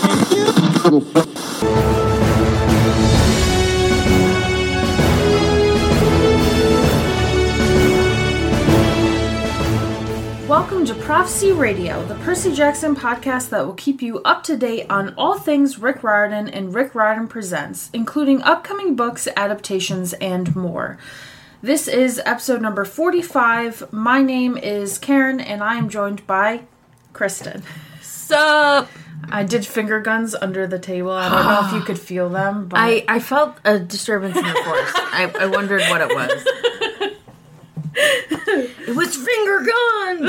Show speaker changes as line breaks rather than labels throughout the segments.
Welcome to Prophecy Radio, the Percy Jackson podcast that will keep you up to date on all things Rick Riordan and Rick Riordan Presents, including upcoming books, adaptations, and more. This is episode number 45. My name is Karen, and I am joined by Kristen.
Sup?
I did finger guns under the table. I don't know if you could feel them, but
I felt a disturbance in the force. I wondered what it was. It was finger guns!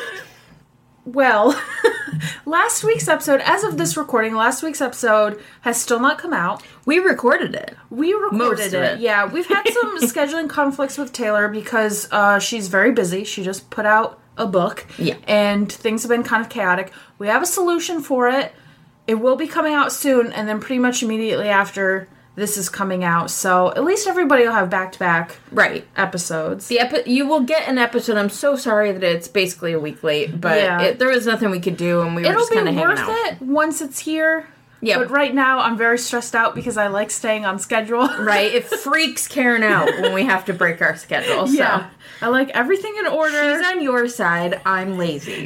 Well, last week's episode, as of this recording, last week's episode has still not come out.
We recorded it.
We recorded
Most of it.
Yeah, we've had some scheduling conflicts with Taylor because she's very busy. She just put out a book.
Yeah.
And things have been kind of chaotic. We have a solution for it. It will be coming out soon, and then pretty much immediately after this is coming out. So at least everybody will have back-to-back episodes.
You will get an episode. I'm so sorry that it's basically a week late, but there was nothing we could do, and we were just kind of hanging out.
It'll be worth it once it's here.
Yeah.
But right now, I'm very stressed out because I like staying on schedule.
Right. It freaks Karen out when we have to break our schedule. So.
Yeah. I like everything in order.
She's on your side. I'm lazy.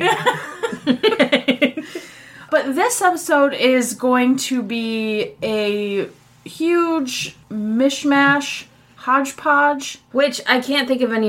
But this episode is going to be a huge mishmash, hodgepodge.
Which I can't think of any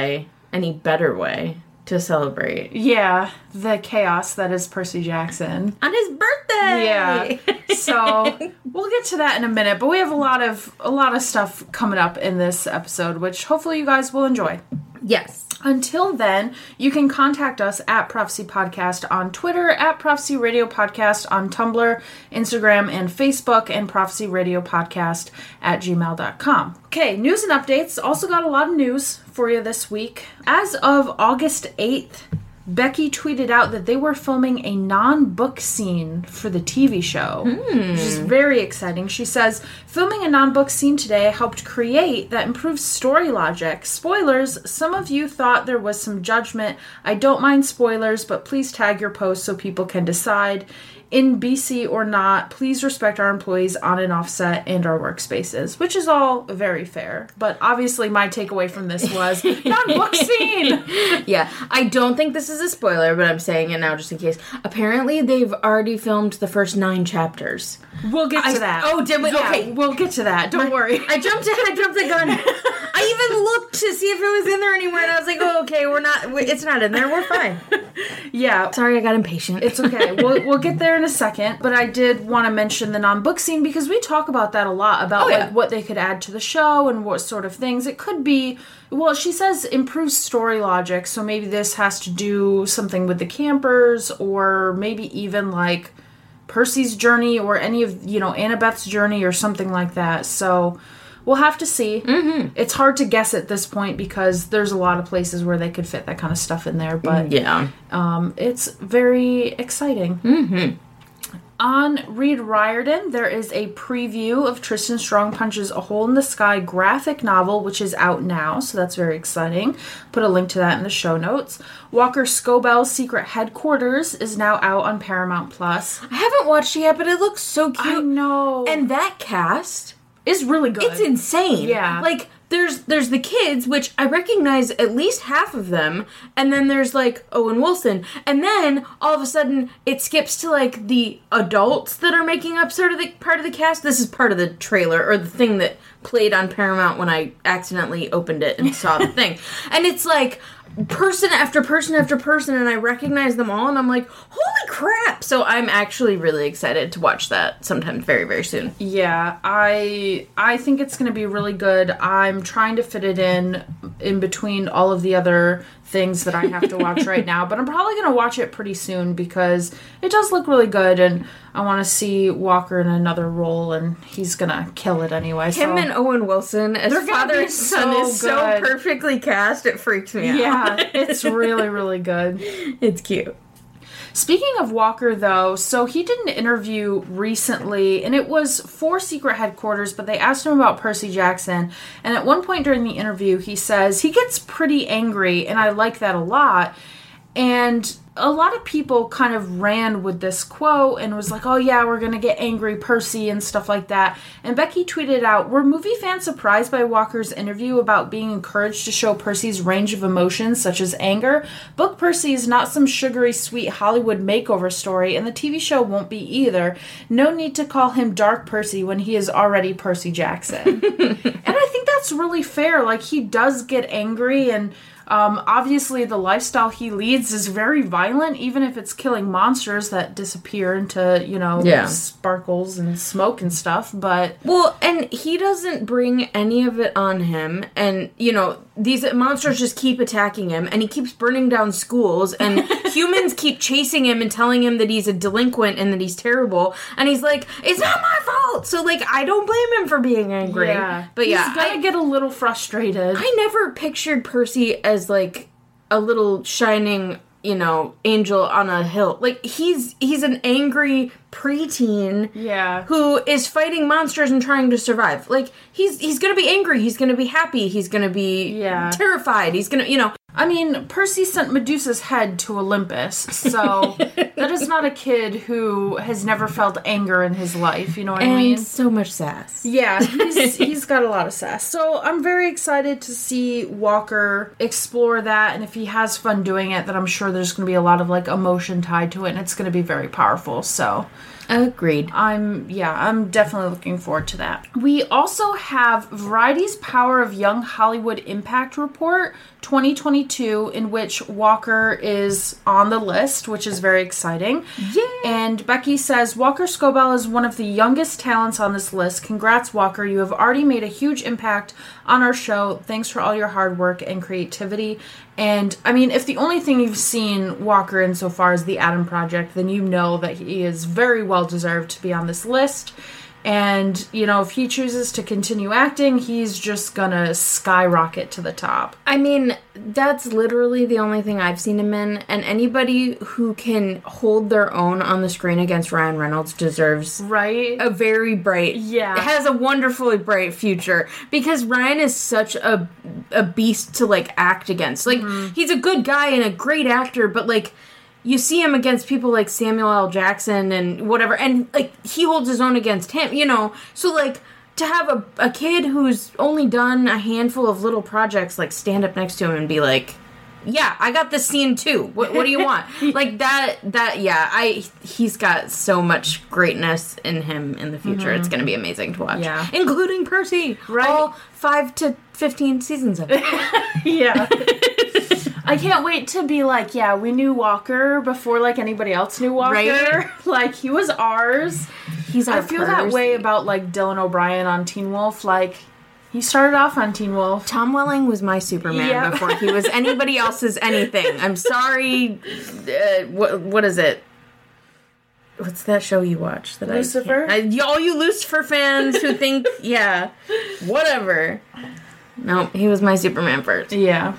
better way to celebrate.
Yeah, the chaos that is Percy Jackson.
On his birthday!
Yeah. So, we'll get to that in a minute, but we have a lot of stuff coming up in this episode, which hopefully you guys will enjoy.
Yes.
Until then, you can contact us at Prophecy Podcast on Twitter, at Prophecy Radio Podcast on Tumblr, Instagram, and Facebook, and Prophecy Radio Podcast at gmail.com. Okay, news and updates. Also got a lot of news for you this week. As of August 8th, Becky tweeted out that they were filming a non-book scene for the TV show, which is very exciting. She says, filming a non-book scene today helped create that improved story logic. Spoilers, some of you thought there was some judgment. I don't mind spoilers, but please tag your post so people can decide. In BC or not, please respect our employees on and off set and our workspaces, which is all very fair. But obviously my takeaway from this was, non-book scene!
Yeah, I don't think this is a spoiler, but I'm saying it now just in case. Apparently they've already filmed the first 9 chapters.
We'll get to that.
Oh, did we?
Yeah,
okay.
We'll get to that. Don't worry.
I jumped the gun. I even looked to see if it was in there anywhere, and I was like, oh, okay, it's not in there. We're fine.
Yeah.
Sorry, I got impatient.
It's okay. We'll get there in a second, but I did want to mention the non-book scene because we talk about that a lot, about what they could add to the show and what sort of things. It could be, well, she says improves story logic, so maybe this has to do something with the campers, or maybe even like Percy's journey, or any of, Annabeth's journey or something like that. So we'll have to see. Mm-hmm. It's hard to guess at this point because there's a lot of places where they could fit that kind of stuff in there, but it's very exciting. Mm-hmm. On Read Riordan, there is a preview of Tristan Strong Punch's A Hole in the Sky graphic novel, which is out now, so that's very exciting. Put a link to that in the show notes. Walker Scobell's Secret Headquarters is now out on Paramount+.
I haven't watched it yet, but it looks so cute.
I know.
And that cast
is really good.
It's insane.
Yeah.
Like, there's the kids, which I recognize at least half of them, and then there's, like, Owen Wilson. And then, all of a sudden, it skips to, like, the adults that are making up sort of the part of the cast. This is part of the trailer, or the thing that played on Paramount when I accidentally opened it and saw the thing. And it's, like, person after person after person, and I recognize them all, and I'm like, holy crap! So I'm actually really excited to watch that sometime very, very soon.
Yeah, I think it's going to be really good. I'm trying to fit it in between all of the other things that I have to watch right now, but I'm probably going to watch it pretty soon because it does look really good, and I want to see Walker in another role, and he's going to kill it anyway.
Him and Owen Wilson as father and son is so perfectly cast, it freaks me out.
Yeah, it's really, really good.
It's cute.
Speaking of Walker, though, so he did an interview recently, and it was for Secret Headquarters, but they asked him about Percy Jackson, and at one point during the interview, he says he gets pretty angry, and I like that a lot, and a lot of people kind of ran with this quote and was like, oh yeah, we're going to get angry Percy and stuff like that. And Becky tweeted out, were movie fans surprised by Walker's interview about being encouraged to show Percy's range of emotions, such as anger? Book Percy is not some sugary, sweet Hollywood makeover story, and the TV show won't be either. No need to call him Dark Percy when he is already Percy Jackson. And I think that's really fair. Like, he does get angry, and obviously the lifestyle he leads is very violent, even if it's killing monsters that disappear into, sparkles and smoke and stuff, but...
Well, and he doesn't bring any of it on him, and, these monsters just keep attacking him, and he keeps burning down schools, and humans keep chasing him and telling him that he's a delinquent and that he's terrible, and he's like, it's not my fault! So, I don't blame him for being angry.
Yeah.
But
he's gonna get a little frustrated.
I never pictured Percy as, a little shining, angel on a hill. He's an angry preteen who is fighting monsters and trying to survive. He's gonna be angry, he's gonna be happy, he's gonna be terrified, he's gonna,
I mean, Percy sent Medusa's head to Olympus, so that is not a kid who has never felt anger in his life, you know what I mean?
And so much sass.
Yeah, he's got a lot of sass. So I'm very excited to see Walker explore that, and if he has fun doing it, then I'm sure there's going to be a lot of, emotion tied to it, and it's going to be very powerful, so...
Agreed.
I'm definitely looking forward to that. We also have Variety's Power of Young Hollywood Impact Report 2022, in which Walker is on the list, which is very exciting.
Yeah.
And Becky says, Walker Scobell is one of the youngest talents on this list. Congrats, Walker. You have already made a huge impact on our show. Thanks for all your hard work and creativity. And, I mean, if the only thing you've seen Walker in so far is The Adam Project, then you know that he is very well deserved to be on this list. And, if he chooses to continue acting, he's just gonna skyrocket to the top.
I mean, that's literally the only thing I've seen him in, and anybody who can hold their own on the screen against Ryan Reynolds deserves a very bright, has a wonderfully bright future, because Ryan is such a beast to, act against. He's a good guy and a great actor, but, you see him against people like Samuel L. Jackson and whatever, and, he holds his own against him, So, to have a kid who's only done a handful of little projects, stand up next to him and be like, yeah, I got this scene too. What do you want? He's got so much greatness in him in the future. Mm-hmm. It's going to be amazing to watch.
Yeah.
Including Percy. Right. All 5 to 15 seasons of it.
Yeah. I can't wait to be we knew Walker before, anybody else knew Walker.
Right?
He was ours.
He's our
I feel that way about, Dylan O'Brien on Teen Wolf. He started off on Teen Wolf.
Tom Welling was my Superman before he was anybody else's anything. I'm sorry. What is it? What's that show you watch?
Lucifer?
All you Lucifer fans who think, whatever. No, he was my Superman first.
Yeah.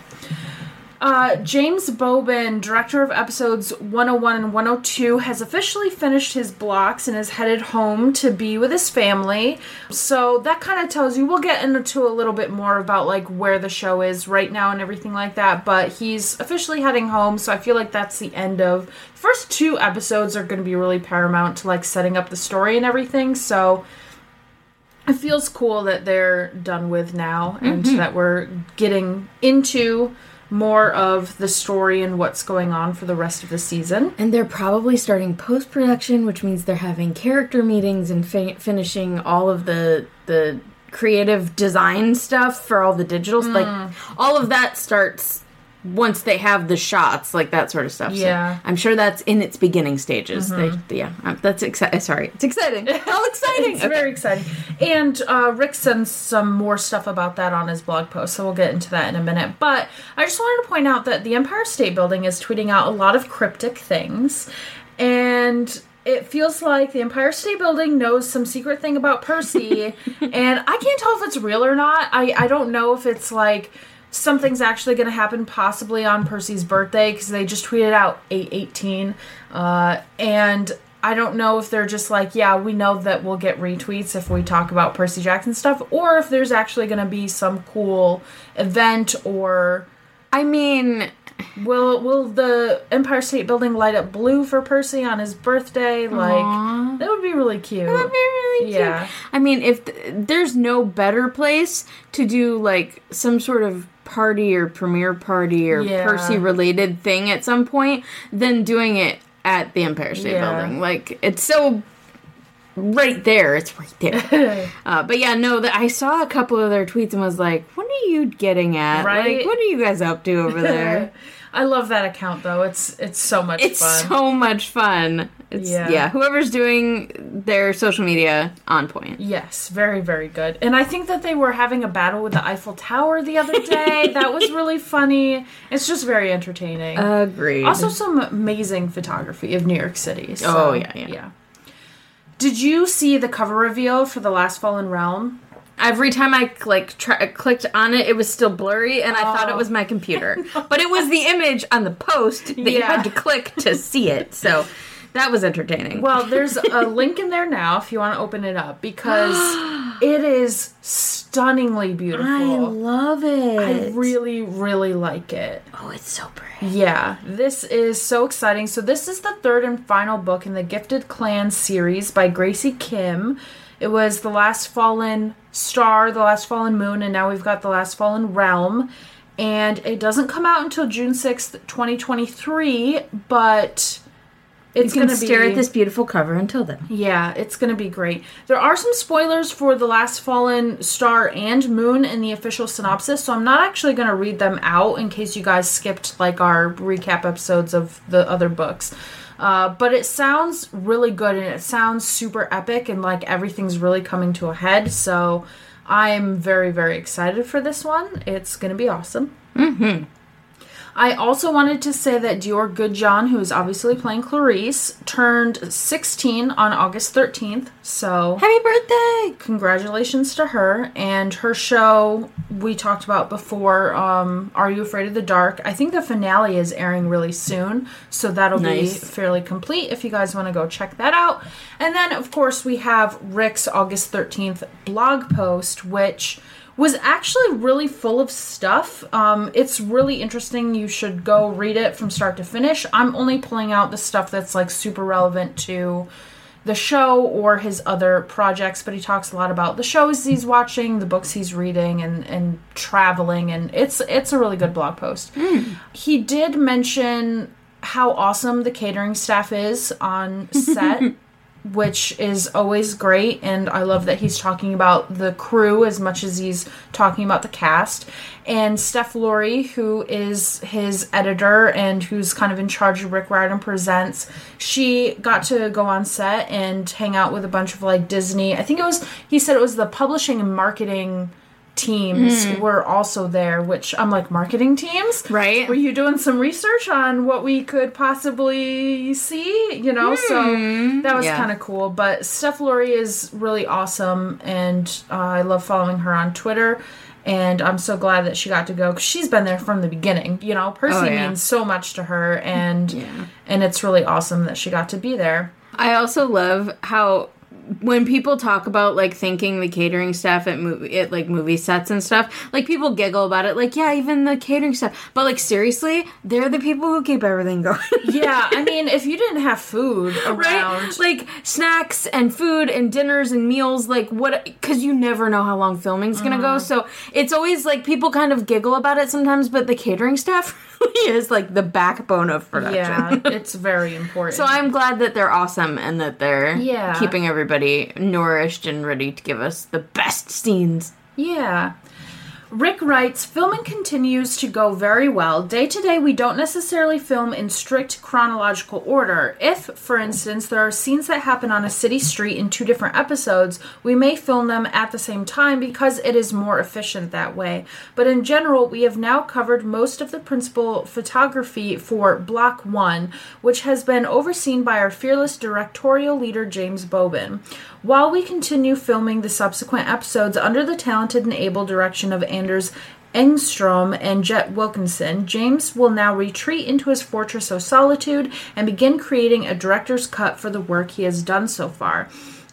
James Bobin, director of episodes 101 and 102, has officially finished his blocks and is headed home to be with his family. So that kind of tells you, we'll get into a little bit more about where the show is right now and everything like that, but he's officially heading home, so I feel like that's the end of... The first 2 episodes are going to be really paramount to setting up the story and everything, so... It feels cool that they're done with now, and that we're getting into more of the story and what's going on for the rest of the season.
And they're probably starting post-production, which means they're having character meetings and finishing all of the creative design stuff for all the digitals. All of that starts once they have the shots, that sort of stuff.
Yeah.
So I'm sure that's in its beginning stages. That's exciting. Sorry. It's exciting.
How exciting. It's very exciting. And Rick sends some more stuff about that on his blog post, so we'll get into that in a minute. But I just wanted to point out that the Empire State Building is tweeting out a lot of cryptic things, and it feels like the Empire State Building knows some secret thing about Percy, and I can't tell if it's real or not. I don't know if it's something's actually going to happen possibly on Percy's birthday, because they just tweeted out 8/18, and I don't know if they're just we know that we'll get retweets if we talk about Percy Jackson stuff, or if there's actually going to be some cool event, or...
I mean,
Will the Empire State Building light up blue for Percy on his birthday? Like, that would be really cute.
That would be really cute. Yeah. I mean, if there's no better place to do, like, some sort of party or premiere party or Percy-related thing at some point than doing it at the Empire State Building. Like, it's so... right there. It's right there. But yeah, no, I saw a couple of their tweets and was like, what are you getting at?
Right?
Like, what are you guys up to over there?
I love that account, though. It's so much fun.
It's so much fun. Whoever's doing their social media, on point.
Yes, very, very good. And I think that they were having a battle with the Eiffel Tower the other day. That was really funny. It's just very entertaining.
Agreed.
Also, some amazing photography of New York City. So, yeah. Did you see the cover reveal for The Last Fallen Realm?
Every time I clicked on it, it was still blurry, and I thought it was my computer. But it was the image on the post that you had to click to see it. So that was entertaining.
Well, there's a link in there now if you want to open it up, because it is stunningly beautiful.
I love it.
I really, really like it.
Oh, it's so pretty.
Yeah, this is so exciting. So this is the third and final book in the Gifted Clan series by Gracie Kim. It was The Last Fallen Star, The Last Fallen Moon, and now we've got The Last Fallen Realm. And it doesn't come out until June 6th, 2023, but...
it's going to stare at this beautiful cover until then.
Yeah, it's going to be great. There are some spoilers for The Last Fallen Star and Moon in the official synopsis, so I'm not actually going to read them out in case you guys skipped like our recap episodes of the other books. But it sounds really good, and it sounds super epic, and like everything's really coming to a head, so I'm very, very excited for this one. It's going to be awesome.
Mm-hmm.
I also wanted to say that Dior Goodjohn, who is obviously playing Clarice, turned 16 on August 13th. So
happy birthday!
Congratulations to her. And her show we talked about before, Are You Afraid of the Dark? I think the finale is airing really soon, so that'll be fairly complete if you guys want to go check that out. And then, of course, we have Rick's August 13th blog post, which... was actually really full of stuff. It's really interesting. You should go read it from start to finish. I'm only pulling out the stuff that's like super relevant to the show or his other projects, but he talks a lot about the shows he's watching, the books he's reading, and traveling, and it's a really good blog post. He did mention how awesome the catering staff is on set. Which is always great, and I love that he's talking about the crew as much as he's talking about the cast. And Steph Laurie, who is his editor and who's kind of in charge of Rick Riordan Presents, she got to go on set and hang out with a bunch of like Disney. I think he said it was the publishing and marketing teams were also there, which I'm like, marketing teams?
Right.
Were you doing some research on what we could possibly see? You know, so that was kind of cool. But Steph Laurie is really awesome, and I love following her on Twitter. And I'm so glad that she got to go, because she's been there from the beginning. You know, Percy means so much to her, and it's really awesome that she got to be there.
I also love how... when people talk about, like, thanking the catering staff at movie sets and stuff, like, people giggle about it, like, yeah, even the catering staff. But, like, seriously, they're the people who keep everything going.
Yeah, I mean, if you didn't have food around...
Right? Like, snacks and food and dinners and meals, like, what... because you never know how long filming's gonna go, so it's always, like, people kind of giggle about it sometimes, but the catering staff really is, like, the backbone of production.
Yeah, it's very important.
So I'm glad that they're awesome and that they're keeping everybody nourished and ready to give us the best scenes.
Yeah. Rick writes, filming continues to go very well. Day to day, we don't necessarily film in strict chronological order. If, for instance, there are scenes that happen on a city street in 2 different episodes, we may film them at the same time because it is more efficient that way. But in general, we have now covered most of the principal photography for Block 1, which has been overseen by our fearless directorial leader, James Bobin. While we continue filming the subsequent episodes under the talented and able direction of Anders Engstrom and Jet Wilkinson, James will now retreat into his fortress of solitude and begin creating a director's cut for the work he has done so far.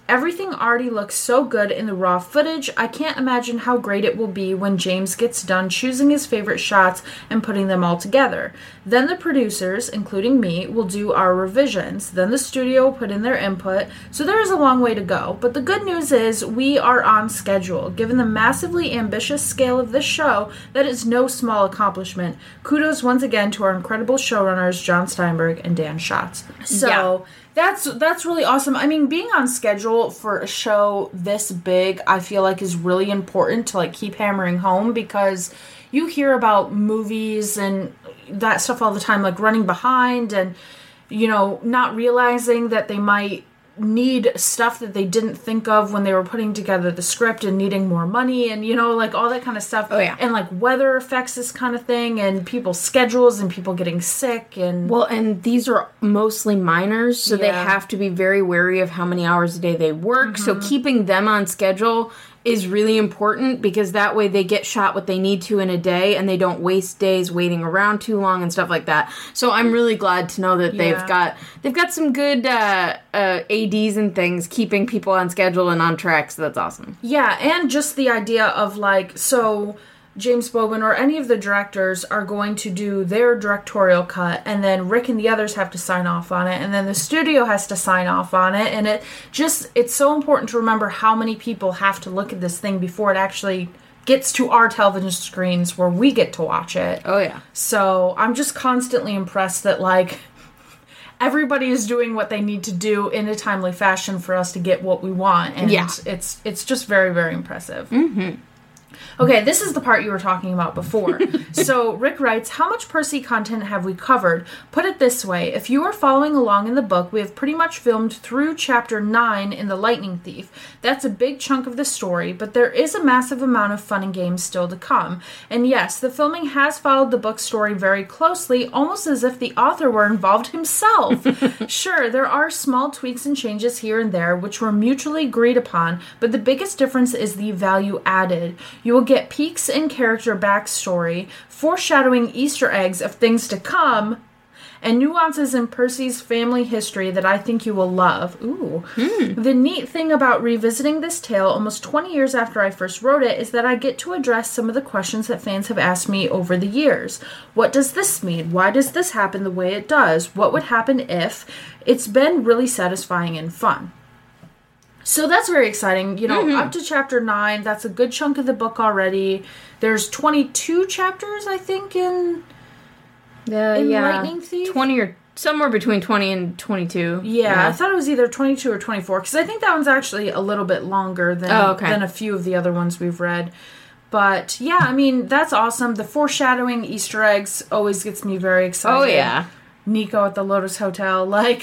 Everything already looks so good in the raw footage. I can't imagine how great it will be when James gets done choosing his favorite shots and putting them all together. Then the producers, including me, will do our revisions. Then the studio will put in their input. So there is a long way to go. But the good news is we are on schedule. Given the massively ambitious scale of this show, that is no small accomplishment. Kudos once again to our incredible showrunners, John Steinberg and Dan Schatz. So that's really awesome. I mean, being on schedule for a show this big, I feel like is really important to like keep hammering home, because you hear about movies and that stuff all the time, like running behind and, you know, not realizing that they might need stuff that they didn't think of when they were putting together the script and needing more money and, you know, like all that kind of stuff.
Oh, yeah.
And like weather affects this kind of thing and people's schedules and people getting sick and...
Well, and these are mostly minors, so they have to be very wary of how many hours a day they work. So keeping them on schedule is really important, because that way they get shot what they need to in a day and they don't waste days waiting around too long and stuff like that. So I'm really glad to know that they've got some good ADs and things keeping people on schedule and on track, so that's awesome.
Yeah, and just the idea of like, so James Bowman or any of the directors are going to do their directorial cut, and then Rick and the others have to sign off on it, and then the studio has to sign off on it, and it's so important to remember how many people have to look at this thing before it actually gets to our television screens where we get to watch it.
Oh, yeah.
So I'm just constantly impressed that, like, everybody is doing what they need to do in a timely fashion for us to get what we want, and it's just very, very impressive. Mm-hmm. Okay, this is the part you were talking about before. So Rick writes, how much Percy content have we covered? Put it this way, if you are following along in the book, we have pretty much filmed through chapter 9 in The Lightning Thief. That's a big chunk of the story, but there is a massive amount of fun and games still to come. And yes, the filming has followed the book story very closely, almost as if the author were involved himself. Sure, there are small tweaks and changes here and there, which were mutually agreed upon, but the biggest difference is the value added. You will get peeks in character backstory, foreshadowing Easter eggs of things to come, and nuances in Percy's family history that I think you will love. Ooh. The neat thing about revisiting this tale almost 20 years after I first wrote it is that I get to address some of the questions that fans have asked me over the years. What does this mean? Why does this happen the way it does? What would happen if? It's been really satisfying and fun. So that's very exciting. You know, up to chapter 9, that's a good chunk of the book already. There's 22 chapters, I think, in Lightning Thief.
20 or somewhere between 20 and 22.
Yeah, I thought it was either 22 or 24, because I think that one's actually a little bit longer than a few of the other ones we've read. But, yeah, I mean, that's awesome. The foreshadowing Easter eggs always gets me very excited.
Oh, yeah.
Nico at the Lotus Hotel, like,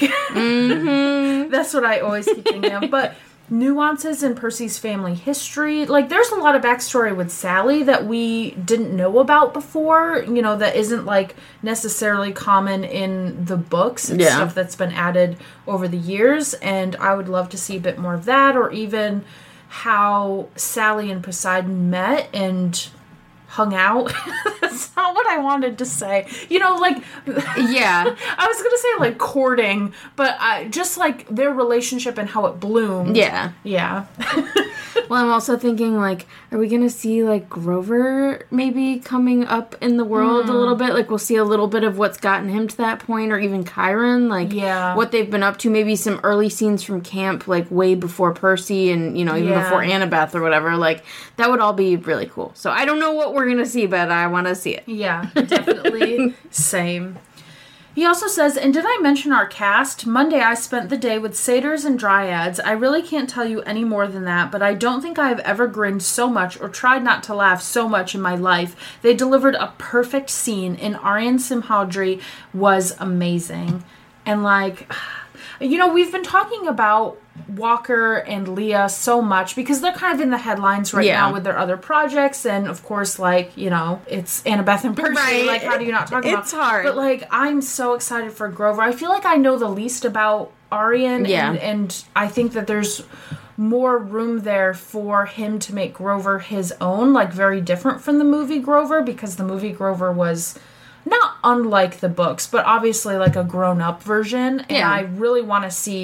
that's what I always keep thinking of. But nuances in Percy's family history, like, there's a lot of backstory with Sally that we didn't know about before, you know, that isn't, like, necessarily common in the books. It's stuff that's been added over the years, and I would love to see a bit more of that, or even how Sally and Poseidon met and hung out. That's not what I wanted to say. You know, like...
Yeah.
I was going to say, like, courting, but just, like, their relationship and how it bloomed.
Yeah.
Yeah.
Well, I'm also thinking, like, are we going to see, like, Grover maybe coming up in the world a little bit? Like, we'll see a little bit of what's gotten him to that point, or even Chiron, like, what they've been up to. Maybe some early scenes from camp, like, way before Percy and, you know, even before Annabeth or whatever. Like, that would all be really cool. So I don't know what we're going to see, but I want to see it.
Yeah, definitely. Same. He also says, and did I mention our cast? Monday I spent the day with satyrs and dryads. I really can't tell you any more than that, but I don't think I have ever grinned so much or tried not to laugh so much in my life. They delivered a perfect scene, and Aryan Simhadri was amazing. And, like, you know, we've been talking about Walker and Leah so much because they're kind of in the headlines right now with their other projects, and of course, like, you know, it's Annabeth and Percy. Right. Like, how do you not talk about it?
It's hard.
But, like, I'm so excited for Grover. I feel like I know the least about Aryan, and I think that there's more room there for him to make Grover his own, like, very different from the movie Grover, because the movie Grover was not unlike the books, but obviously like a grown-up version, and I really want to see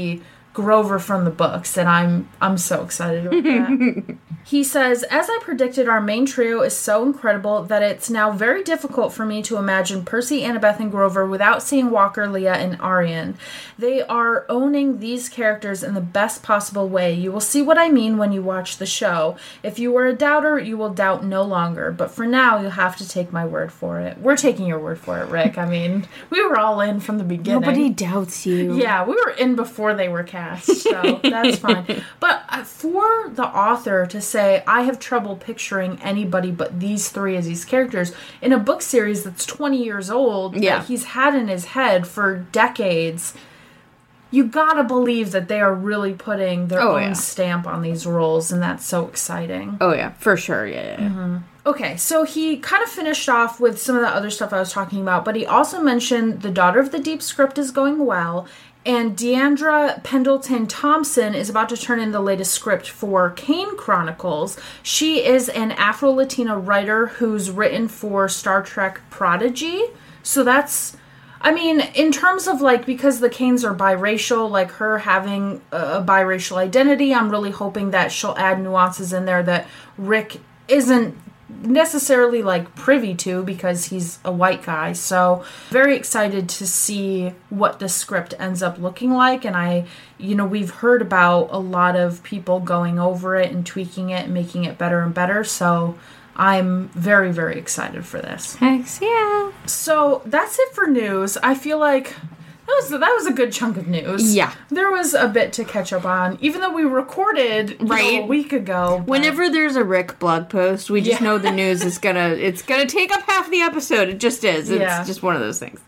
Grover from the books, and I'm so excited about that. He says, as I predicted, our main trio is so incredible that it's now very difficult for me to imagine Percy, Annabeth, and Grover without seeing Walker, Leah, and Arian. They are owning these characters in the best possible way. You will see what I mean when you watch the show. If you were a doubter, you will doubt no longer. But for now, you'll have to take my word for it. We're taking your word for it, Rick. I mean, we were all in from the beginning.
Nobody doubts you.
Yeah, we were in before they were cast, so that's fine. But for the author to say, I have trouble picturing anybody but these three as these characters in a book series that's 20 years old, that he's had in his head for decades, you gotta believe that they are really putting their own stamp on these roles, and that's so exciting.
Oh, yeah, for sure, yeah.
Mm-hmm. Okay, so he kind of finished off with some of the other stuff I was talking about, but he also mentioned The Daughter of the Deep script is going well, and Deandra Pendleton Thompson is about to turn in the latest script for Kane Chronicles. She is an Afro-Latina writer who's written for Star Trek Prodigy. So that's, I mean, in terms of, like, because the Kanes are biracial, like, her having a biracial identity, I'm really hoping that she'll add nuances in there that Rick isn't necessarily, like, privy to because he's a white guy. So very excited to see what the script ends up looking like. And we've heard about a lot of people going over it and tweaking it and making it better and better. So I'm very, very excited for this.
Heck yeah.
So that's it for news. I feel like that was a good chunk of news.
Yeah.
There was a bit to catch up on, even though we recorded a week ago. But...
Whenever there's a Rick blog post, we just know the news is gonna take up half the episode. It just is. It's just one of those things.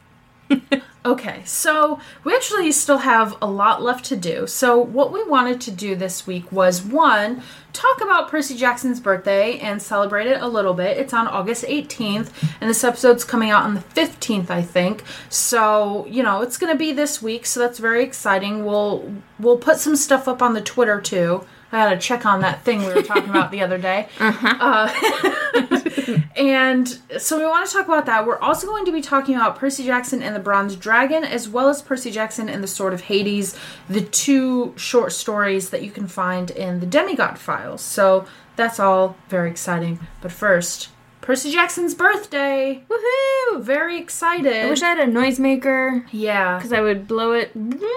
Okay, so we actually still have a lot left to do. So what we wanted to do this week was, one, talk about Percy Jackson's birthday and celebrate it a little bit. It's on August 18th, and this episode's coming out on the 15th, I think. So, it's going to be this week, so that's very exciting. We'll put some stuff up on the Twitter, too. I gotta check on that thing we were talking about the other day. And so we want to talk about that. We're also going to be talking about Percy Jackson and the Bronze Dragon, as well as Percy Jackson and the Sword of Hades, the two short stories that you can find in the Demigod Files. So that's all very exciting. But first, Percy Jackson's birthday!
Woohoo!
Very excited. I
wish I had a noisemaker.
Yeah.
Because I would blow it.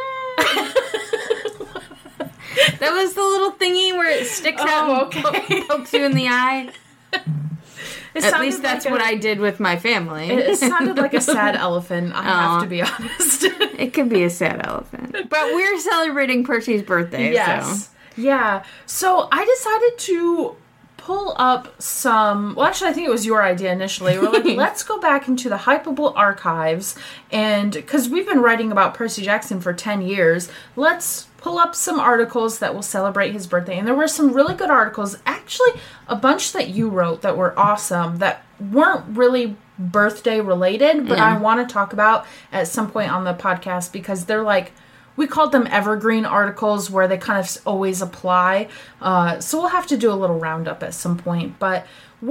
That was the little thingy where it sticks out and pokes you in the eye. At least that's what I did with my family.
It sounded like a sad elephant, I have to be honest.
It could be a sad elephant. But we're celebrating Percy's birthday,
yes. So. Yeah. So I decided to pull up some... Well, actually, I think it was your idea initially. We're like, let's go back into the Hypable archives, and... Because we've been writing about Percy Jackson for 10 years, let's pull up some articles that will celebrate his birthday. And there were some really good articles. Actually, a bunch that you wrote that were awesome, that weren't really birthday related, but I want to talk about at some point on the podcast, because they're like... We called them evergreen articles where they kind of always apply. So we'll have to do a little roundup at some point. But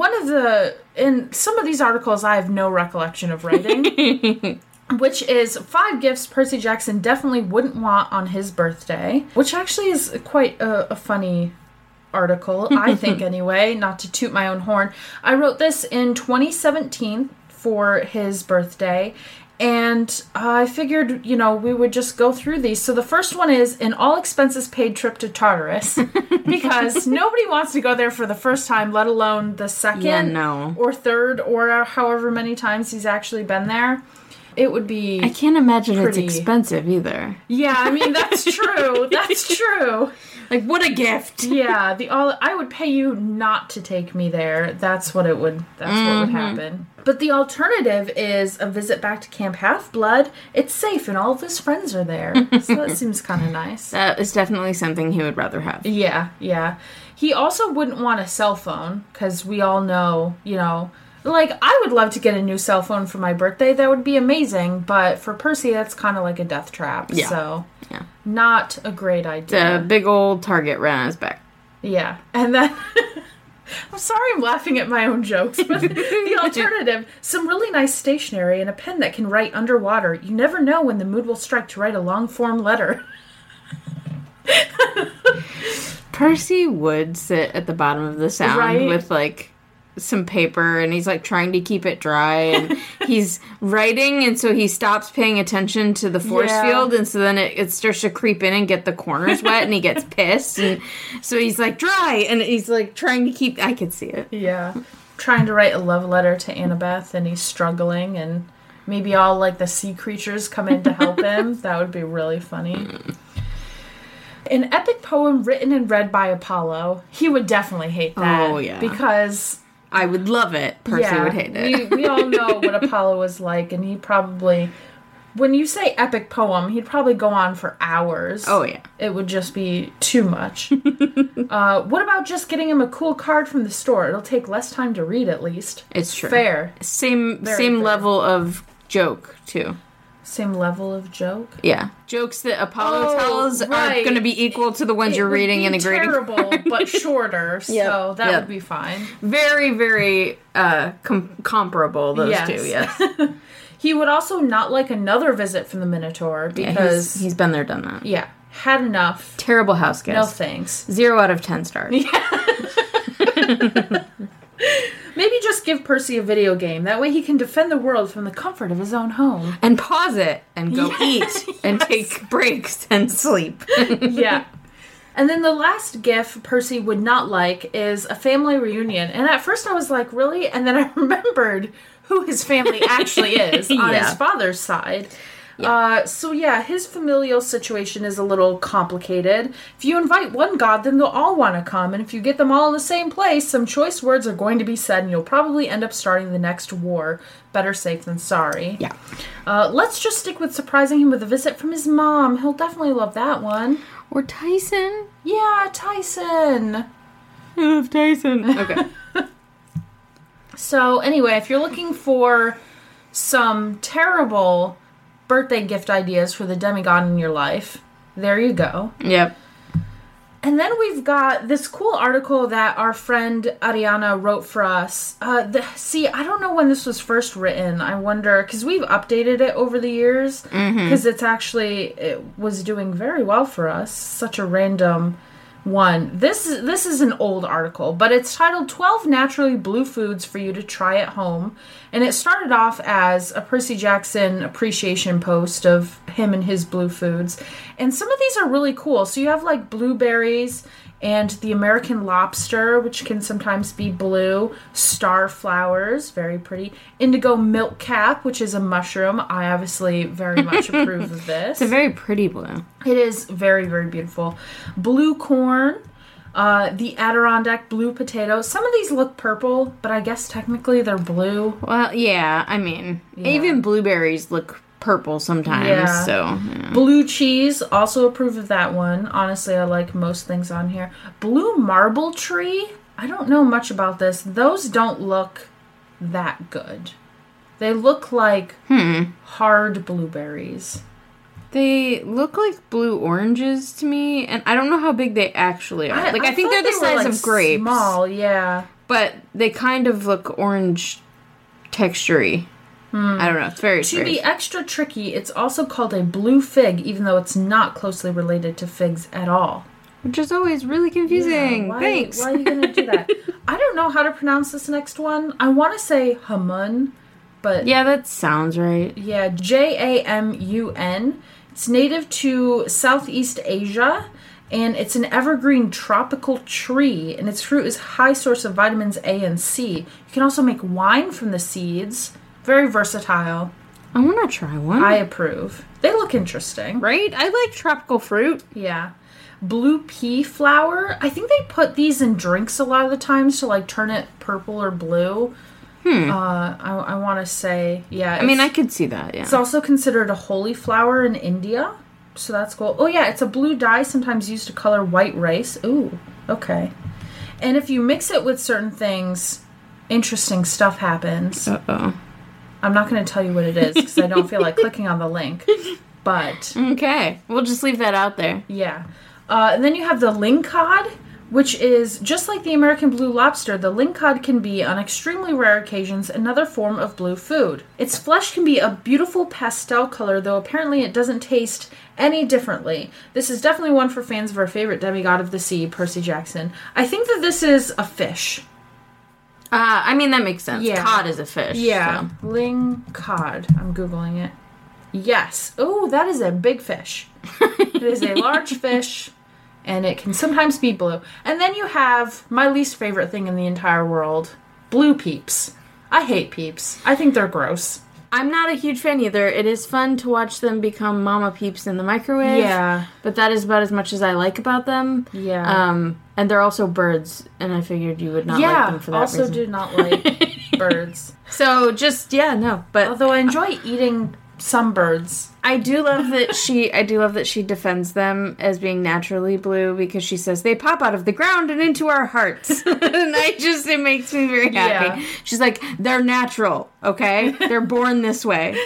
in some of these articles, I have no recollection of writing. Which is 5 gifts Percy Jackson definitely wouldn't want on his birthday. Which actually is quite a funny article, I think anyway. Not to toot my own horn. I wrote this in 2017 for his birthday. And I figured, we would just go through these. So the first one is an all-expenses-paid trip to Tartarus. Because nobody wants to go there for the first time, let alone the second or third or however many times he's actually been there. It would be
I can't imagine it's expensive either.
Yeah, I mean, that's true. That's true.
Like, what a gift.
Yeah, I would pay you not to take me there. That's what would happen. But the alternative is a visit back to Camp Half-Blood. It's safe and all of his friends are there. So that seems kind of nice.
That is definitely something he would rather have.
Yeah, yeah. He also wouldn't want a cell phone, because we all know, like, I would love to get a new cell phone for my birthday. That would be amazing. But for Percy, that's kind of like a death trap. Yeah. So, not a great idea.
It's a big old target right on his back.
Yeah. And then... I'm sorry I'm laughing at my own jokes, but the alternative, some really nice stationery and a pen that can write underwater. You never know when the mood will strike to write a long-form letter.
Percy would sit at the bottom of the sound with, like, some paper, and he's, like, trying to keep it dry, and he's writing, and so he stops paying attention to the force field, and so then it starts to creep in and get the corners wet, and he gets pissed, and so he's, like, dry, and he's, like, trying to keep... I could see it.
Yeah. Trying to write a love letter to Annabeth, and he's struggling, and maybe all, like, the sea creatures come in to help him. That would be really funny. An epic poem written and read by Apollo, he would definitely hate that.
Oh, yeah.
Because...
I would love it. Percy would hate it.
We all know what Apollo was like, and he probably... When you say epic poem, he'd probably go on for hours.
Oh, yeah.
It would just be too much. What about just getting him a cool card from the store? It'll take less time to read, at least.
It's true.
Fair.
Same
fair.
level of joke, too.
Same level of joke?
Yeah. Jokes that Apollo tells are going to be equal to the ones you're reading in a grading.
Terrible, but shorter, so that would be fine.
Very, very comparable, those two, yes.
He would also not like another visit from the Minotaur, because...
he's been there, done that.
Yeah. Had enough.
Terrible house guest.
No thanks.
0 out of 10 stars.
Yeah. Maybe just give Percy a video game. That way he can defend the world from the comfort of his own home.
And pause it and go eat and take breaks and sleep.
Yeah. And then the last gift Percy would not like is a family reunion. And at first I was like, really? And then I remembered who his family actually is on his father's side. Yeah. His familial situation is a little complicated. If you invite one god, then they'll all want to come. And if you get them all in the same place, some choice words are going to be said, and you'll probably end up starting the next war. Better safe than sorry.
Yeah.
Let's just stick with surprising him with a visit from his mom. He'll definitely love that one.
Or Tyson.
Yeah, Tyson.
I love Tyson. Okay.
So, anyway, if you're looking for some terrible birthday gift ideas for the demigod in your life, there you go.
Yep.
And then we've got this cool article that our friend Ariana wrote for us. I don't know when this was first written. I wonder, because we've updated it over the years, because it was doing very well for us. Such a random one. This is an old article, but it's titled 12 Naturally Blue Foods for You to Try at Home. And it started off as a Percy Jackson appreciation post of him and his blue foods. And some of these are really cool. So you have like blueberries and the American lobster, which can sometimes be blue, star flowers, very pretty, indigo milk cap, which is a mushroom. I obviously very much approve of this.
It's a very pretty blue.
It is very, very beautiful. Blue corn, the Adirondack blue potato. Some of these look purple, but I guess technically they're blue.
Well, yeah, I mean, even blueberries look purple sometimes, so... Yeah.
Blue cheese, also approve of that one. Honestly, I like most things on here. Blue marble tree, I don't know much about this. Those don't look that good. They look like hard blueberries.
They look like blue oranges to me, and I don't know how big they actually are. I think they're the size of grapes.
Small, yeah.
But they kind of look orange texture-y. I don't know. It's very
To be extra tricky, it's also called a blue fig, even though it's not closely related to figs at all.
Which is always really confusing.
Yeah,
Thanks.
Why are you going to do that? I don't know how to pronounce this next one. I want to say Hamun, but...
Yeah, that sounds right.
Yeah, Jamun. It's native to Southeast Asia, and it's an evergreen tropical tree, and its fruit is a high source of vitamins A and C. You can also make wine from the seeds. Very versatile.
I want to try one.
I approve. They look interesting.
Right? I like tropical fruit.
Yeah. Blue pea flower. I think they put these in drinks a lot of the times to like turn it purple or blue. I want to say, yeah.
I mean, I could see that, yeah.
It's also considered a holy flower in India. So that's cool. Oh, yeah. It's a blue dye sometimes used to color white rice. Ooh, okay. And if you mix it with certain things, interesting stuff happens.
Uh-oh.
I'm not going to tell you what it is because I don't feel like clicking on the link. But...
Okay. We'll just leave that out there.
Yeah. And then you have the lingcod, which is, just like the American blue lobster, the lingcod can be, on extremely rare occasions, another form of blue food. Its flesh can be a beautiful pastel color, though apparently it doesn't taste any differently. This is definitely one for fans of our favorite demigod of the sea, Percy Jackson. I think that this is a fish.
I mean, that makes sense. Yeah. Cod is a fish.
Yeah. So. Lingcod. I'm Googling it. Yes. Oh, that is a big fish. It is a large fish, and it can sometimes be blue. And then you have my least favorite thing in the entire world, blue peeps. I hate peeps. I think they're gross.
I'm not a huge fan either. It is fun to watch them become mama peeps in the microwave.
Yeah.
But that is about as much as I like about them.
Yeah.
And they're also birds, and I figured you would not like them for that reason.
Yeah, also do not like birds.
So just, no. But
although I enjoy eating some birds.
I do love that she defends them as being naturally blue, because she says they pop out of the ground and into our hearts. And it makes me very happy. Yeah. She's like, they're natural, okay? They're born this way.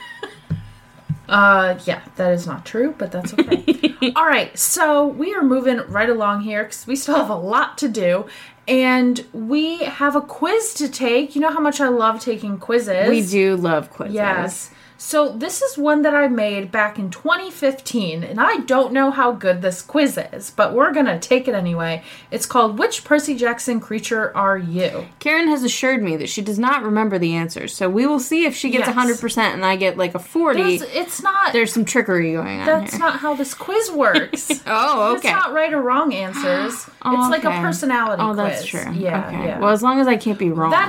Yeah, that is not true, but that's okay. All right, so we are moving right along here because we still have a lot to do. And we have a quiz to take. You know how much I love taking quizzes.
We do love quizzes.
Yes. So this is one that I made back in 2015, and I don't know how good this quiz is, but we're going to take it anyway. It's called, Which Percy Jackson Creature Are You?
Karen has assured me that she does not remember the answers, so we will see if she gets 100% and I get like a 40. There's some trickery going on
That's not how this quiz works.
Oh, okay.
It's not right or wrong answers. It's like a personality quiz.
Oh, that's true.
Yeah,
okay.
Yeah.
Well, as long as I can't be wrong.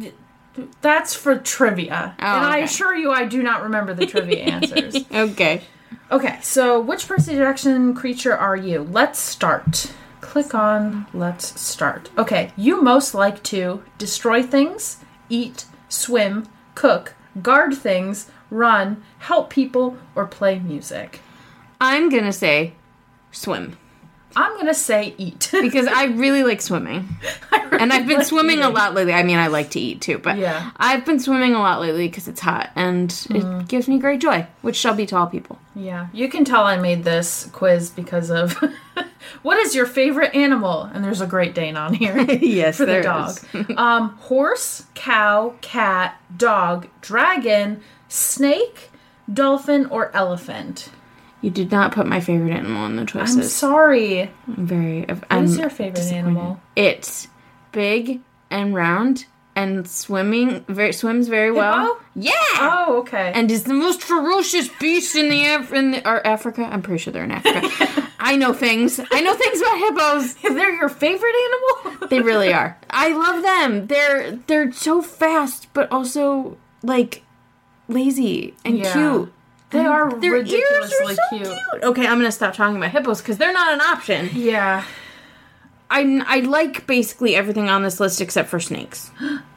That's for trivia. And I assure you I do not remember the trivia answers.
Okay.
Okay, so which Percy Jackson creature are you? Let's start. Click on Let's Start. Okay, you most like to destroy things, eat, swim, cook, guard things, run, help people, or play music.
I'm gonna say swim.
I'm going to say eat.
Because I really like swimming. And I've been swimming a lot lately. I mean, I like to eat too, but I've been swimming a lot lately because it's hot, and it gives me great joy, which shall be to all people.
Yeah. You can tell I made this quiz because of what is your favorite animal? And there's a Great Dane on here.
Yes,
for the dog. Horse, cow, cat, dog, dragon, snake, dolphin, or elephant.
You did not put my favorite animal in the choices.
I'm sorry.
What
is your favorite animal?
It's big and round and swims very well. Yeah.
Oh, okay.
And is the most ferocious beast in Africa. I'm pretty sure they're in Africa. I know things about hippos.
They're your favorite animal?
They really are. I love them. They're so fast, but also like lazy and cute.
Their
ridiculously ears are so cute. Okay, I'm gonna stop talking about hippos because they're not an option.
Yeah.
I like basically everything on this list except for snakes.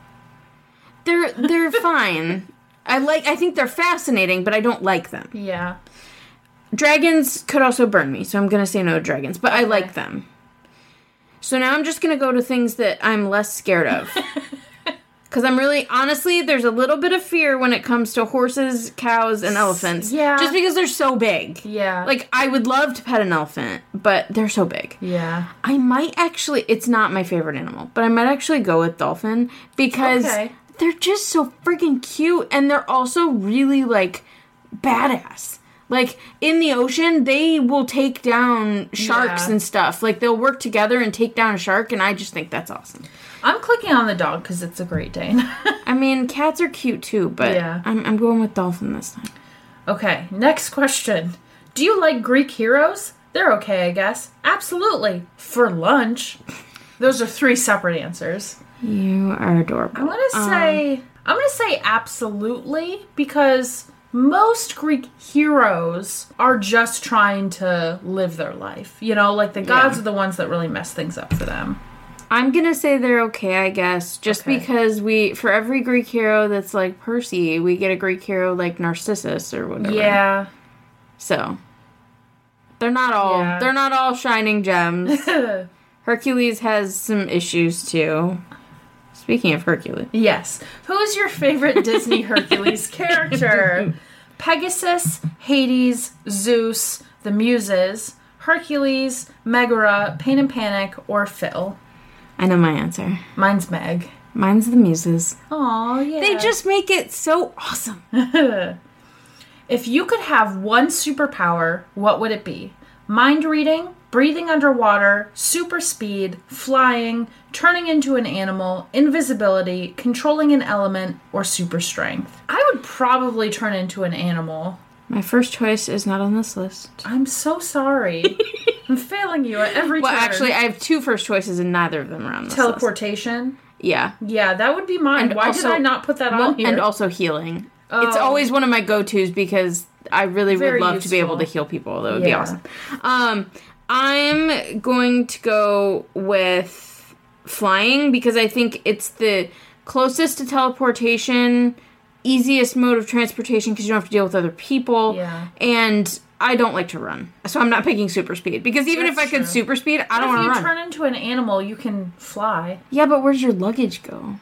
They're fine. I think they're fascinating, but I don't like them.
Yeah.
Dragons could also burn me, so I'm gonna say no to dragons, but I like them. So now I'm just gonna go to things that I'm less scared of. Because honestly, there's a little bit of fear when it comes to horses, cows, and elephants.
Yeah.
Just because they're so big.
Yeah.
Like, I would love to pet an elephant, but they're so big.
Yeah.
I might actually, it's not my favorite animal, but I might actually go with dolphin because they're just so freaking cute, and they're also really, like, badass. Like, in the ocean, they will take down sharks and stuff. Like, they'll work together and take down a shark, and I just think that's awesome.
I'm clicking on the dog because it's a Great Dane.
I mean, cats are cute too, but I'm going with dolphin this time.
Okay, next question. Do you like Greek heroes? They're okay, I guess. Absolutely. For lunch. Those are 3 separate answers.
You are adorable.
I'm gonna say absolutely, because most Greek heroes are just trying to live their life. You know, like the gods are the ones that really mess things up for them.
I'm gonna say they're okay, I guess, just because for every Greek hero that's like Percy, we get a Greek hero like Narcissus or whatever.
Yeah.
So they're not all shining gems. Hercules has some issues too. Speaking of Hercules.
Yes. Who is your favorite Disney Hercules character? Pegasus, Hades, Zeus, the Muses, Hercules, Megara, Pain and Panic, or Phil?
I know my answer.
Mine's Meg.
Mine's the Muses.
Aw, yeah.
They just make it so awesome.
If you could have one superpower, what would it be? Mind reading, breathing underwater, super speed, flying, turning into an animal, invisibility, controlling an element, or super strength? I would probably turn into an animal.
My first choice is not on this list.
I'm so sorry. I'm failing you at every turn.
Well, actually, I have two first choices and neither of them are on this list.
Teleportation?
Yeah.
Yeah, that would be mine.
And
Why
also,
did I not put that on here?
And also healing.
Oh.
It's always one of my go-tos because I really
Very
would love
useful.
to be able to heal people. That would be awesome. I'm going to go with flying because I think it's the closest to teleportation, easiest mode of transportation because you don't have to deal with other people.
Yeah.
And I don't like to run. So I'm not picking super speed. Because even if I could super speed, I don't want to run.
If you turn into an animal, you can fly.
Yeah, but where's your luggage go?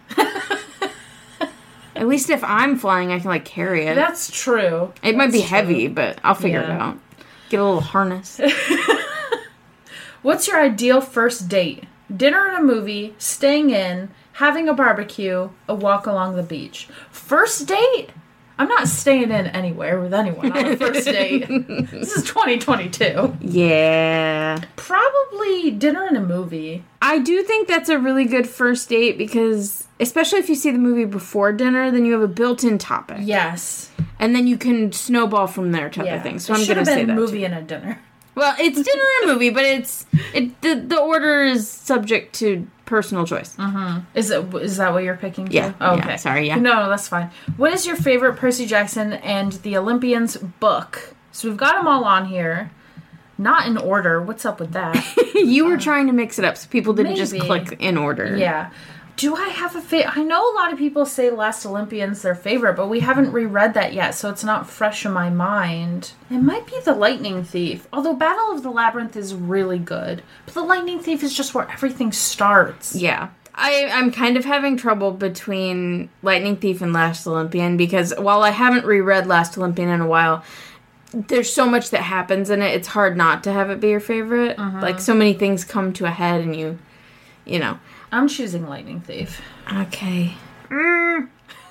At least if I'm flying, I can, like, carry it.
That's true.
It might be heavy, but I'll figure it
Yeah.
out. Get a little harness.
What's your ideal first date? Dinner and a movie, staying in, having a barbecue, a walk along the beach. First date? I'm not staying in anywhere with anyone on a first date. This is 2022.
Yeah.
Probably dinner and a movie.
I do think that's a really good first date because, especially if you see the movie before dinner, then you have a built-in topic.
Yes.
And then you can snowball from there type of thing. So I'm going to say that.
It should have been a movie and a dinner.
Well, it's dinner and a movie, but the order is subject to personal choice.
Mm-hmm. Is that what you're picking too?
Yeah.
Oh, okay.
Yeah, sorry, yeah.
No, that's fine. What is your favorite Percy Jackson and the Olympians book? So we've got them all on here. Not in order. What's up with that?
You were trying to mix it up so people didn't just
maybe.
click in order.
Yeah. Do I have a favorite? I know a lot of people say Last Olympian's their favorite, but we haven't reread that yet, so it's not fresh in my mind. It might be The Lightning Thief, although Battle of the Labyrinth is really good. But The Lightning Thief is just where everything starts.
Yeah. I'm kind of having trouble between Lightning Thief and Last Olympian because while I haven't reread Last Olympian in a while, there's so much that happens in it, it's hard not to have it be your favorite. Like, so many things come to a head and you know.
I'm choosing Lightning Thief.
Okay. You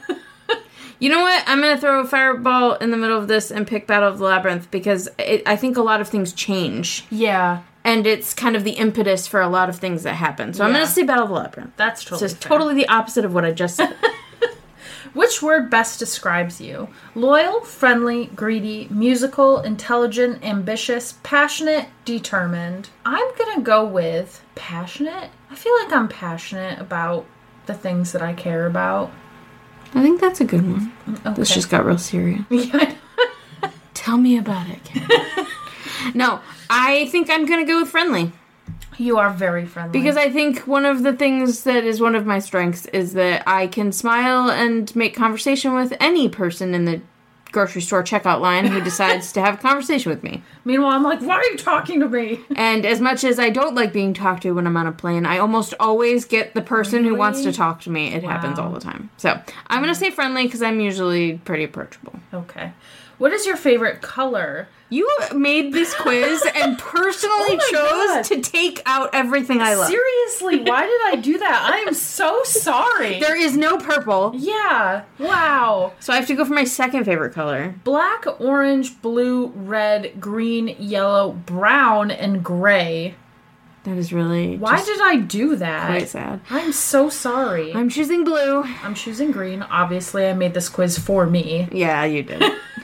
know what? I'm going to throw a fireball in the middle of this and pick Battle of the Labyrinth because I think a lot of things change.
Yeah.
And it's kind of the impetus for a lot of things that happen. So I'm going to say Battle of the Labyrinth.
That's totally
It's totally the opposite of what I just said.
Which word best describes you? Loyal, friendly, greedy, musical, intelligent, ambitious, passionate, determined. I'm gonna go with passionate. I feel like I'm passionate about the things that I care about.
I think that's a good one.
Okay.
This just got real serious.
Yeah.
Tell me about it, Kat. No, I think I'm going to go with friendly.
You are very friendly.
Because I think one of the things that is one of my strengths is that I can smile and make conversation with any person in the grocery store checkout line who decides to have a conversation with me.
Meanwhile, I'm like, why are you talking to me?
And as much as I don't like being talked to when I'm on a plane, I almost always get the person who wants to talk to me. It happens all the time. So I'm going to say friendly because I'm usually pretty approachable.
Okay. What is your favorite color?
You made this quiz and personally chose to take out everything I love.
Seriously, why did I do that? I am so sorry.
There is no purple.
Yeah. Wow.
So I have to go for my second favorite color.
Black, orange, blue, red, green, yellow, brown, and gray.
That is really
Why did I do that?
quite sad.
I'm so sorry.
I'm choosing blue.
I'm choosing green. Obviously, I made this quiz for me.
Yeah, you did.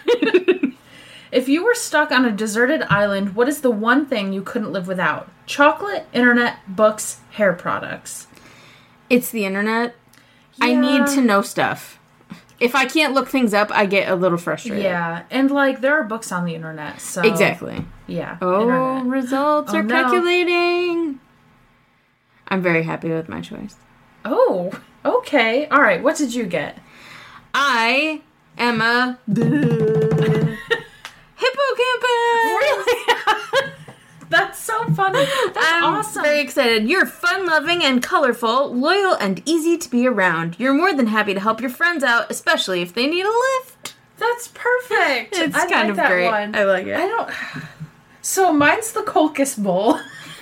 If you were stuck on a deserted island, what is the one thing you couldn't live without? Chocolate, internet, books, hair products.
It's the internet. I need to know stuff. If I can't look things up, I get a little frustrated.
Yeah, and like there are books on the internet, so
Exactly.
yeah.
Oh,
internet.
results are calculating. I'm very happy with my choice.
Oh, okay. All right. What did you get?
I am a hippocampus.
Really? That's so funny. That's
I'm
awesome.
very excited. You're fun-loving and colorful, loyal and easy to be around. You're more than happy to help your friends out, especially if they need a lift.
That's perfect.
It's
I
kind
like
of
that
great.
one.
I like it.
I don't. So mine's the Colchis Bowl.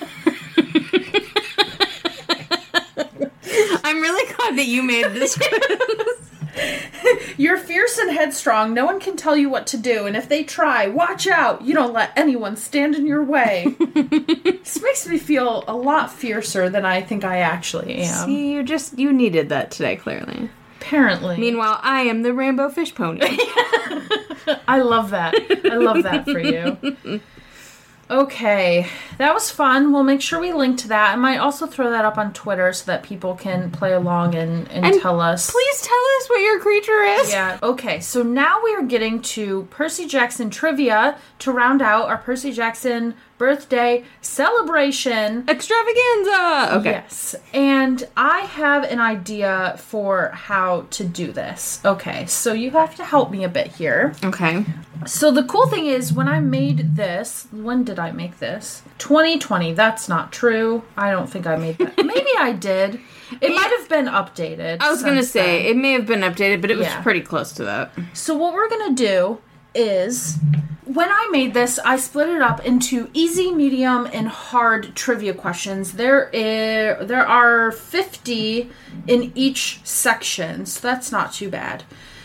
I'm really glad that you made this quiz.
You're fierce and headstrong. No one can tell you what to do. And if they try, watch out. You don't let anyone stand in your way. This makes me feel a lot fiercer than I think I actually am.
See, you needed that today, clearly.
Apparently.
Meanwhile, I am the rainbow fish pony.
I love that. I love that for you. Okay, that was fun. We'll make sure we link to that. I might also throw that up on Twitter so that people can play along and tell us.
Please tell us what your creature is.
Yeah. Okay, so now we are getting to Percy Jackson trivia to round out our Percy Jackson birthday celebration
extravaganza. Okay.
Yes. And I have an idea for how to do this. Okay, so you have to help me a bit here.
Okay.
So the cool thing is, when I made this, when did I make this? 2020. That's not true. I don't think I made that. Maybe I did. It might have been updated.
I was going to say, it may have been updated, but it was pretty close to that.
So what we're going to do is, when I made this, I split it up into easy, medium, and hard trivia questions. There are 50 in each section, so that's not too bad.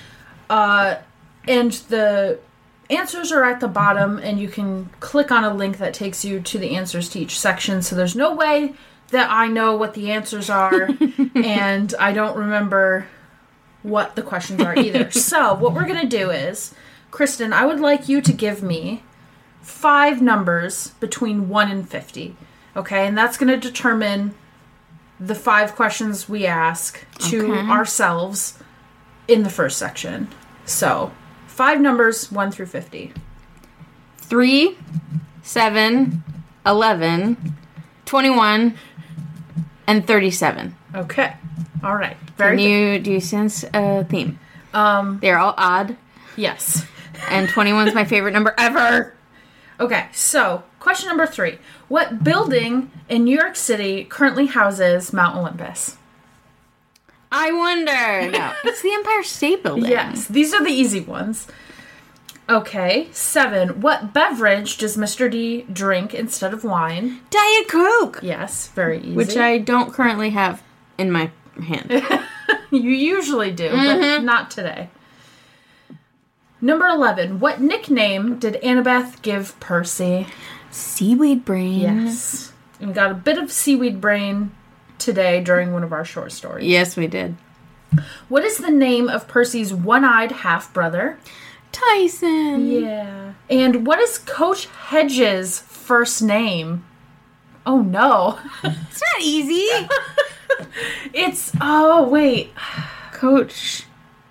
And the answers are at the bottom, and you can click on a link that takes you to the answers to each section. So there's no way that I know what the answers are, and I don't remember what the questions are either. So what we're going to do is, Kristen, I would like you to give me 5 numbers between 1 and 50. Okay? And that's going to determine the 5 questions we ask to ourselves in the first section. So 5 numbers, 1 through 50.
3, 7, 11, 21, and 37.
Okay. All right.
Do you sense a theme? They're all odd.
Yes.
And 21's my favorite number ever.
Okay, so question number 3. What building in New York City currently houses Mount Olympus?
I wonder. No, it's the Empire State Building.
Yes, these are the easy ones. Okay, 7. What beverage does Mr. D drink instead of wine?
Diet Coke.
Yes, very easy.
Which I don't currently have in my hand.
You usually do, but not today. Number 11. What nickname did Annabeth give Percy?
Seaweed Brain.
Yes. And we got a bit of Seaweed Brain today during one of our short stories.
Yes, we did.
What is the name of Percy's one-eyed half-brother?
Tyson.
Yeah. And what is Coach Hedges' first name? Oh, no.
It's not easy.
It's... Oh, wait.
Coach...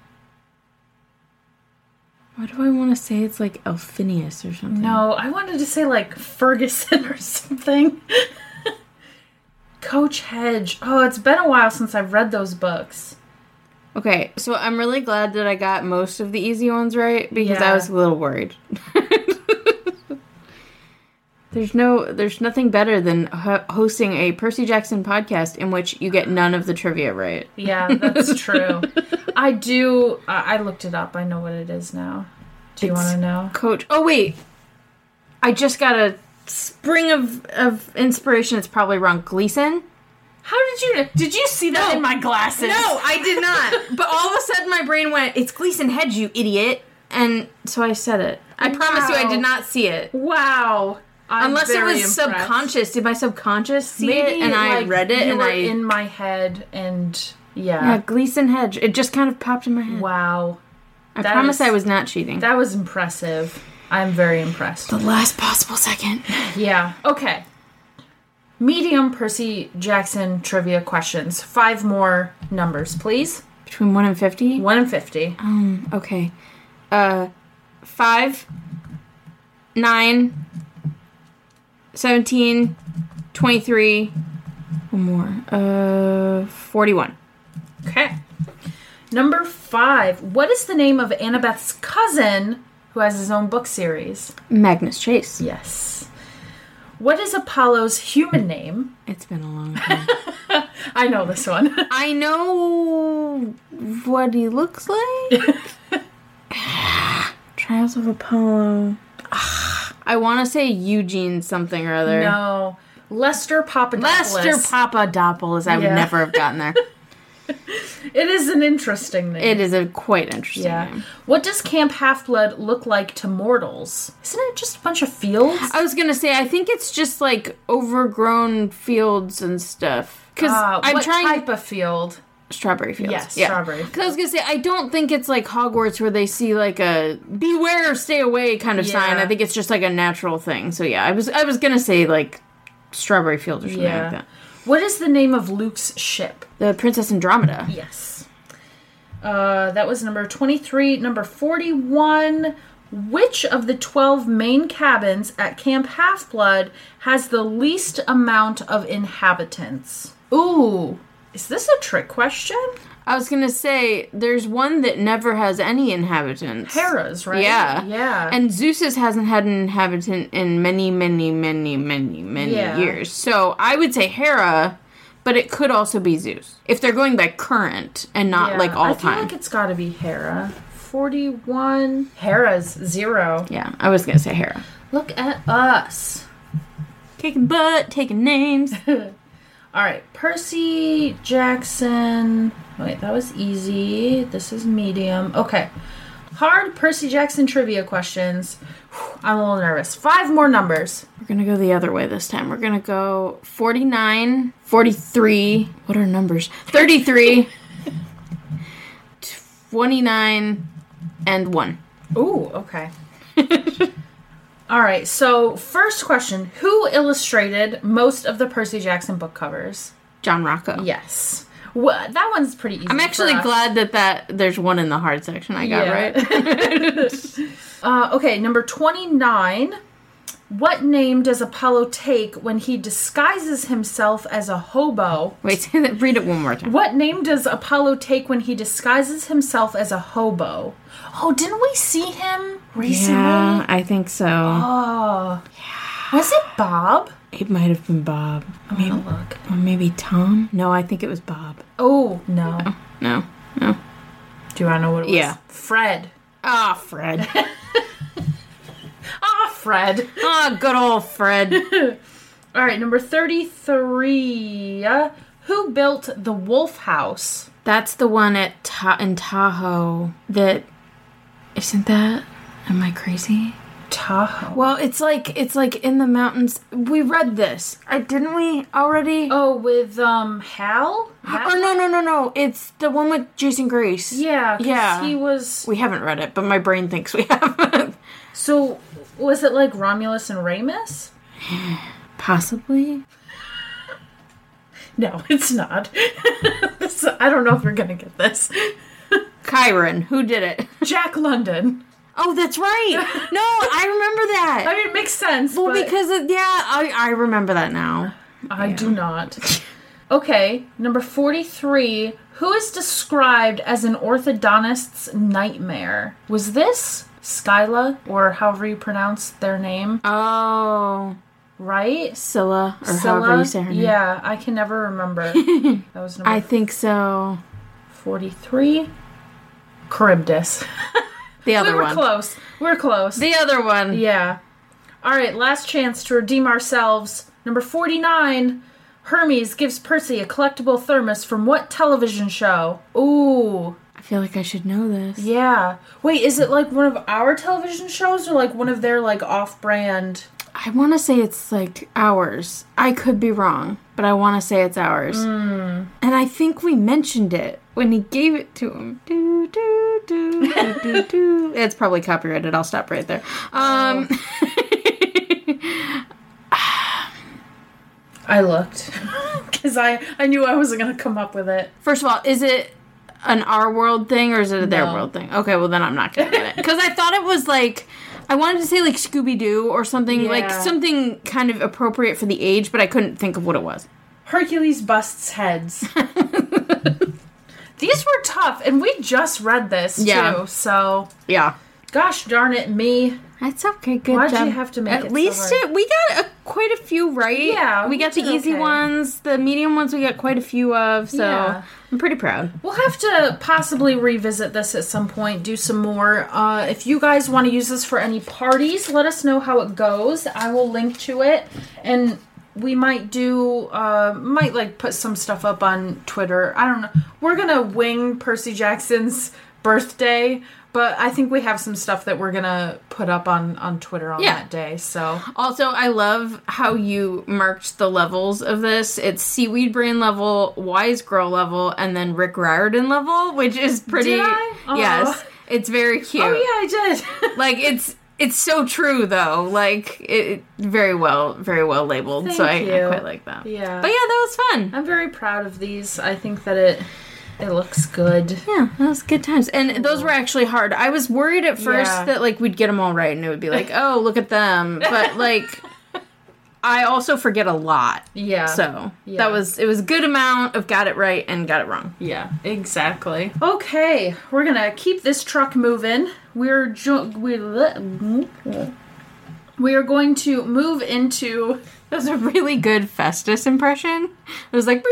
What do I want to say? It's like Elphinius or something.
No, I wanted to say like Ferguson or something. Coach Hedge. Oh, it's been a while since I've read those books.
Okay, so I'm really glad that I got most of the easy ones right, because I was a little worried. There's nothing better than hosting a Percy Jackson podcast in which you get none of the trivia right.
Yeah, that's true. I do. I looked it up. I know what it is now. Do you want to know?
Coach. Oh, wait. I just got a spring of inspiration. It's probably wrong. Gleason?
How did you see that in my glasses?
No, I did not. But all of a sudden my brain went, it's Gleason Hedge, you idiot. And so I said it. I promise you I did not see it.
Wow.
Unless it was subconscious. Did my subconscious see it and I read it and
in my head and
yeah, Gleason Hedge. It just kind of popped in my head.
Wow.
I promise I was not cheating.
That was impressive. I'm very impressed.
The last possible second.
Yeah. Okay. Medium Percy Jackson trivia questions. 5 more numbers, please.
Between 1 and 50?
1 and 50.
Okay. 5, 9, 17, 23, one more, 41.
Okay. Number 5. What is the name of Annabeth's cousin who has his own book series?
Magnus Chase.
Yes. What is Apollo's human name?
It's been a long time.
I know this one.
I know what he looks like. Trials of Apollo. I want to say Eugene something or other.
No. Lester Papadopoulos.
Lester Papadopoulos. I would never have gotten there.
It is an interesting name.
It is a quite interesting name.
What does Camp Half-Blood look like to mortals? Isn't it just a bunch of fields?
I was going to say, I think it's just like overgrown fields and stuff. Because
what type of field?
Strawberry fields.
Yes, strawberry fields.
Because I was going to say, I don't think it's like Hogwarts where they see like a beware, stay away kind of sign. I think it's just like a natural thing. So yeah, I was going to say like strawberry fields or something like that.
What is the name of Luke's ship?
The Princess Andromeda.
Yes. That was number 23. Number 41. Which of the 12 main cabins at Camp Half-Blood has the least amount of inhabitants? Ooh. Is this a trick question?
I was going to say, there's one that never has any inhabitants.
Hera's, right?
Yeah.
Yeah.
And Zeus's hasn't had an inhabitant in many years. So I would say Hera, but it could also be Zeus. If they're going by current and not like all time.
I feel like it's got to be Hera. 41. Hera's 0.
Yeah, I was going to say Hera.
Look at us.
Kicking butt, taking names.
All right, Percy Jackson. Wait, that was easy. This is medium. Okay. Hard Percy Jackson trivia questions. I'm a little nervous. 5 more numbers.
We're going to go the other way this time. We're going to go 49, 43. What are numbers? 33, 29, and 1.
Ooh, okay. All right, so first question. Who illustrated most of the Percy Jackson book covers?
John Rocco.
Yes. Well, that one's pretty easy.
I'm actually glad that there's one in the hard section I got right.
Okay, number 29. What name does Apollo take when he disguises himself as a hobo?
Wait, read it one more time.
What name does Apollo take when he disguises himself as a hobo? Oh, didn't we see him recently?
Yeah, I think so.
Oh. Yeah. Was it Bob?
It might have been Bob.
Maybe, look.
Or maybe Tom? No, I think it was Bob.
Oh, no.
No.
Do I know what it was?
Yeah.
Fred.
Ah, Fred.
Fred.
Good old Fred.
All right, number 33. Who built the Wolf House?
That's the one in Tahoe. That isn't that? Am I crazy?
Tahoe.
Well, it's like in the mountains. We read this, didn't we already?
Oh, with Hal?
No. It's the one with Jason Grace.
Yeah. He was.
We haven't read it, but my brain thinks we have.
So, was it like Romulus and Remus?
Possibly.
No, it's not. I don't know if you're gonna get this.
Chiron, who did it?
Jack London.
Oh, that's right. No, I remember that.
I mean, it makes sense.
Well, because I remember that now.
I do not. Okay, number 43. Who is described as an orthodontist's nightmare? Was this Scylla, or however you pronounce their name?
Oh.
Right?
Scylla, or however you say her name.
Yeah, I can never remember. That was number
I think so.
43. Charybdis.
The other one.
We're close.
The other one.
Yeah. All right, last chance to redeem ourselves. Number 49. Hermes gives Percy a collectible thermos from what television show? Ooh.
I feel like I should know this.
Yeah. Wait, is it like one of our television shows or like one of their like off-brand?
I want to say it's like ours. I could be wrong, but I want to say it's ours. And I think we mentioned it when he gave it to him. Do, do, do, do, do, do. It's probably copyrighted. I'll stop right there.
I looked because I knew I wasn't going to come up with it.
First of all, is it an our world thing or is it a their world thing? Okay, well then I'm not going to get it. Because I thought it was like, I wanted to say like Scooby-Doo or something, like something kind of appropriate for the age, but I couldn't think of what it was.
Hercules busts heads. These were tough, and we just read this too, so.
Yeah.
Gosh darn it, me.
That's okay, good
Why'd
job.
you have to make
At
it
least
so hard?
we got quite a few right.
Yeah.
We got the easy ones. The medium ones we got quite a few of, so I'm pretty proud.
We'll have to possibly revisit this at some point, do some more. If you guys want to use this for any parties, let us know how it goes. I will link to it, and we might do, put some stuff up on Twitter. I don't know. We're gonna wing Percy Jackson's birthday, but I think we have some stuff that we're gonna put up on Twitter on that day, so.
Also, I love how you marked the levels of this. It's Seaweed Brain level, Wise Girl level, and then Rick Riordan level, which is pretty...
Did I? Oh.
Yes. It's very cute.
Oh, yeah, I did.
Like, it's so true, though. Like, it very well labeled.
Thank
so
you.
I quite like that.
Yeah.
But yeah, that was fun.
I'm very proud of these. I think that it looks good.
Yeah, that was good times. And those were actually hard. I was worried at first that, like, we'd get them all right and it would be like, oh, look at them. But, like, I also forget a lot.
Yeah.
So, it was a good amount of got it right and got it wrong.
Yeah, exactly. Okay, we're gonna keep this truck moving. We are going to move into...
That was a really good Festus impression. It was like...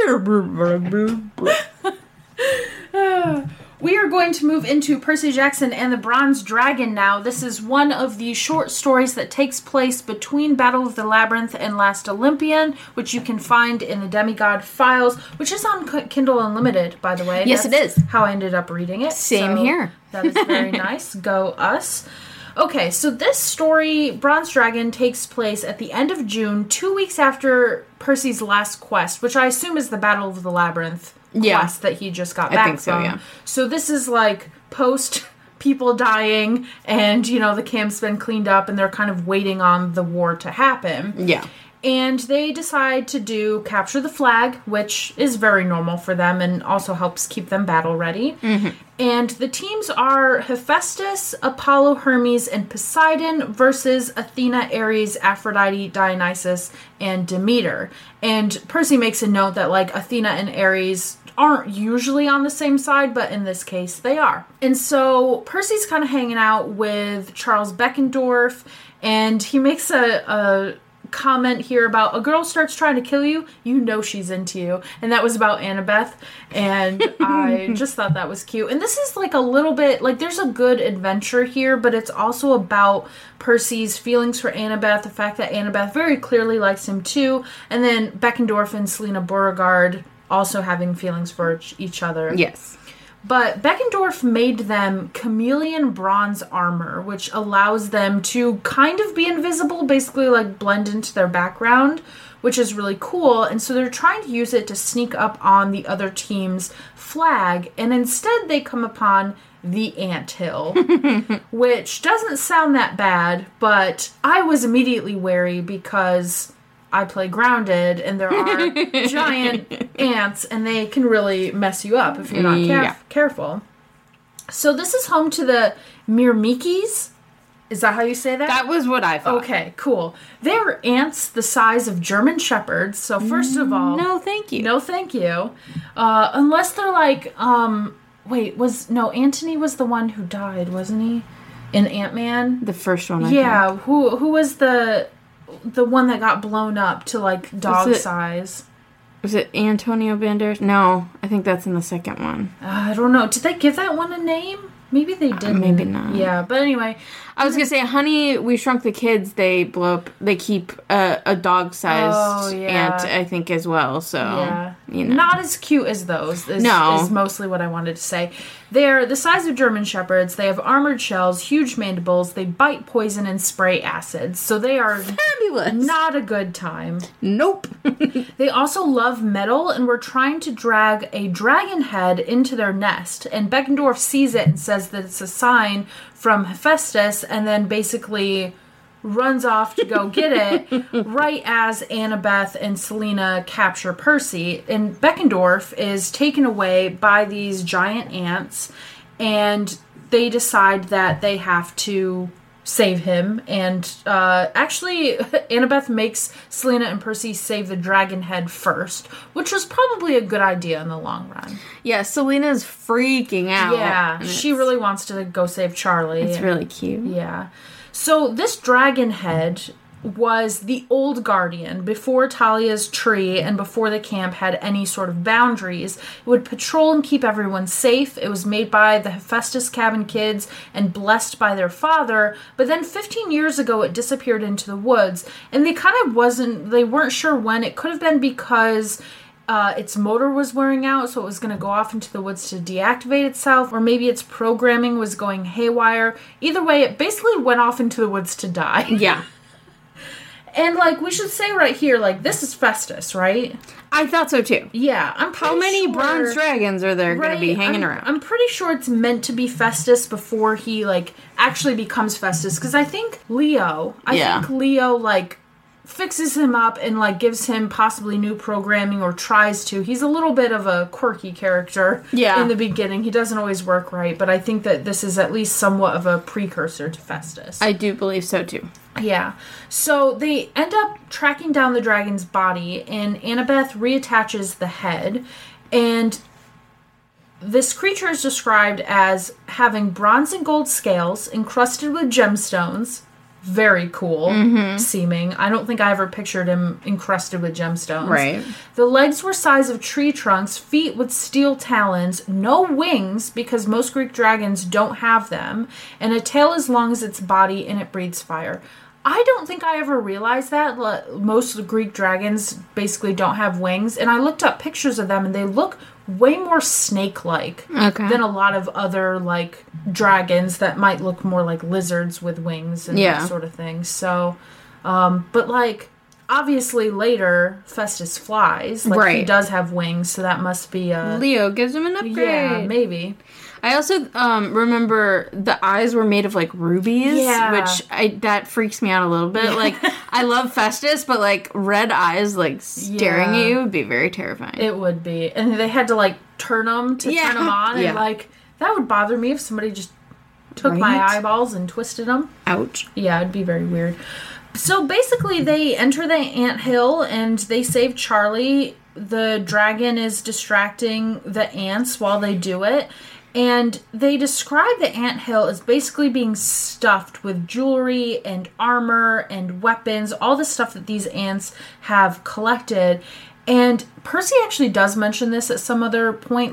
We are going to move into Percy Jackson and the Bronze Dragon now. This is one of the short stories that takes place between Battle of the Labyrinth and Last Olympian, which you can find in the Demigod Files, which is on Kindle Unlimited, by the way.
Yes,
That's
it is.
how I ended up reading it.
Same here.
That is very nice. Go us. Okay, so this story, Bronze Dragon, takes place at the end of June, 2 weeks after Percy's last quest, which I assume is the Battle of the Labyrinth quest that he just got back from.
Yeah.
So this is like post people dying, and, you know, the camp's been cleaned up, and they're kind of waiting on the war to happen.
Yeah.
And they decide to do Capture the Flag, which is very normal for them and also helps keep them battle ready. Mm-hmm. And the teams are Hephaestus, Apollo, Hermes, and Poseidon versus Athena, Ares, Aphrodite, Dionysus, and Demeter. And Percy makes a note that, like, Athena and Ares aren't usually on the same side, but in this case they are. And so Percy's kind of hanging out with Charles Beckendorf, and he makes a comment here about a girl starts trying to kill you, you know she's into you. And that was about Annabeth, and I just thought that was cute. And this is like a little bit, like, there's a good adventure here, but it's also about Percy's feelings for Annabeth, the fact that Annabeth very clearly likes him too, and then Beckendorf and Selena Beauregard also having feelings for each other.
Yes.
But Beckendorf made them chameleon bronze armor, which allows them to kind of be invisible, basically like blend into their background, which is really cool. And so they're trying to use it to sneak up on the other team's flag, and instead they come upon the anthill, which doesn't sound that bad, but I was immediately wary because I play Grounded, and there are giant ants, and they can really mess you up if you're not careful. So this is home to the Myrmikis. Is that how you say that?
That was what I thought.
Okay, cool. They're ants the size of German shepherds. So first of all...
No, thank you.
No, thank you. Unless they're like... Antony was the one who died, wasn't he? In Ant-Man?
The first one, I think.
Who was the one that got blown up to, like, dog size?
Was it Antonio Banderas? No, I think that's in the second one.
I don't know. Did they give that one a name? Maybe they didn't.
Maybe not.
Yeah, but anyway.
I was going to say, Honey, We Shrunk the Kids, they blow up, they keep a dog-sized ant, I think, as well, so, you know.
Not as cute as those, is mostly what I wanted to say. They're the size of German shepherds, they have armored shells, huge mandibles, they bite poison and spray acids, so they are
fabulous.
Not a good time.
Nope.
They also love metal, and were trying to drag a dragon head into their nest, and Beckendorf sees it and says that it's a sign from Hephaestus, and then basically runs off to go get it right as Annabeth and Selena capture Percy. And Beckendorf is taken away by these giant ants, and they decide that they have to save him. And actually, Annabeth makes Selena and Percy save the dragon head first, which was probably a good idea in the long run.
Yeah, Selena's freaking out.
Yeah, she really wants to go save Charlie.
It's really cute.
Yeah. So this dragon head was the old Guardian, before Talia's tree and before the camp had any sort of boundaries. It would patrol and keep everyone safe. It was made by the Hephaestus cabin kids and blessed by their father, but then 15 years ago it disappeared into the woods, and they weren't sure when. It could have been because its motor was wearing out, so it was going to go off into the woods to deactivate itself, or maybe its programming was going haywire. Either way, it basically went off into the woods to die.
Yeah.
And, we should say right here, this is Festus, right?
I thought so, too.
Yeah, I'm pretty sure...
How many bronze dragons are there going to be hanging around?
I'm pretty sure it's meant to be Festus before he, actually becomes Festus. Because I think Leo, fixes him up and, gives him possibly new programming, or tries to. He's a little bit of a quirky character in the beginning. He doesn't always work right, but I think that this is at least somewhat of a precursor to Festus.
I do believe so, too.
Yeah. So they end up tracking down the dragon's body, and Annabeth reattaches the head, and this creature is described as having bronze and gold scales encrusted with gemstones. Very cool seeming. I don't think I ever pictured him encrusted with gemstones.
Right.
The legs were size of tree trunks, feet with steel talons, no wings because most Greek dragons don't have them, and a tail as long as its body, and it breathes fire. I don't think I ever realized that. Most Greek dragons basically don't have wings, and I looked up pictures of them, and they look way more snake-like than a lot of other, dragons that might look more like lizards with wings and that sort of thing. So, but, obviously later, Festus flies. He does have wings, so that must be
Leo gives him an upgrade.
Yeah, maybe.
I also remember the eyes were made of rubies, which that freaks me out a little bit. I love Festus, but red eyes staring at you would be very terrifying.
It would be, and they had to turn them on, and that would bother me if somebody just took my eyeballs and twisted them.
Ouch.
Yeah, it'd be very weird. So basically, they enter the anthill and they save Charlie. The dragon is distracting the ants while they do it. And they describe the anthill as basically being stuffed with jewelry and armor and weapons, all the stuff that these ants have collected. And Percy actually does mention this at some other point,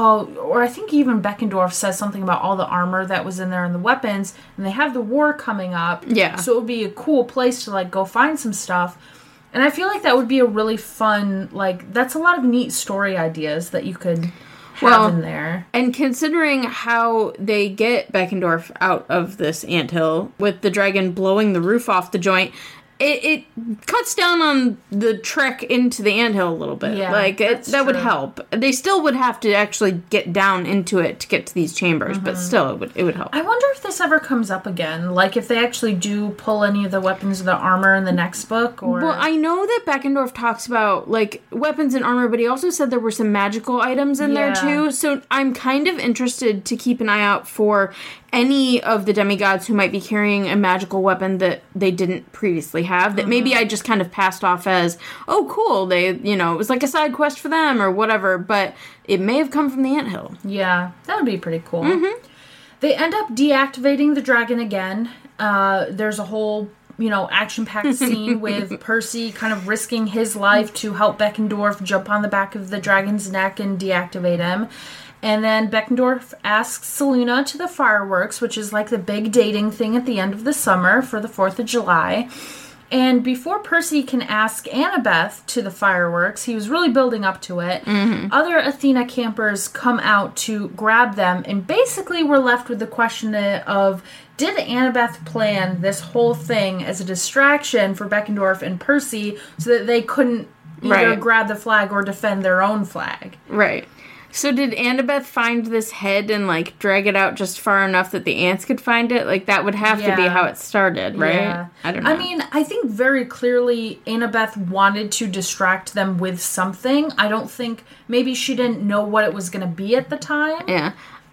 or I think even Beckendorf says something about all the armor that was in there and the weapons, and they have the war coming up.
Yeah.
So it would be a cool place to, go find some stuff. And I feel like that would be a really fun, that's a lot of neat story ideas that you could have in there.
And considering how they get Beckendorf out of this anthill with the dragon blowing the roof off the joint, it cuts down on the trek into the anthill a little bit.
Yeah,
that would help. They still would have to actually get down into it to get to these chambers, but still it would help.
I wonder if this ever comes up again. If they actually do pull any of the weapons or the armor in the next book, or...
Well, I know that Beckendorf talks about, weapons and armor, but he also said there were some magical items in there, too. So I'm kind of interested to keep an eye out for any of the demigods who might be carrying a magical weapon that they didn't previously have, that maybe I just kind of passed off as, oh, cool, they, it was like a side quest for them or whatever, but it may have come from the anthill.
Yeah, that would be pretty cool. They end up deactivating the dragon again. There's a whole, action-packed scene with Percy kind of risking his life to help Beckendorf jump on the back of the dragon's neck and deactivate him. And then Beckendorf asks Selena to the fireworks, which is the big dating thing at the end of the summer for the 4th of July. And before Percy can ask Annabeth to the fireworks, he was really building up to it, other Athena campers come out to grab them, and basically we're left with the question of, did Annabeth plan this whole thing as a distraction for Beckendorf and Percy so that they couldn't either grab the flag or defend their own flag?
Right. So did Annabeth find this head and, drag it out just far enough that the ants could find it? That would have to be how it started, right?
Yeah.
I don't know.
I mean, I think very clearly Annabeth wanted to distract them with something. I don't think... Maybe she didn't know what it was going to be at the time.
Yeah.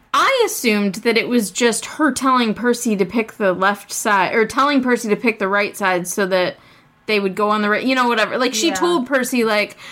I assumed that it was just her telling Percy to pick the left side, or telling Percy to pick the right side so that they would go on the right... whatever. She told Percy,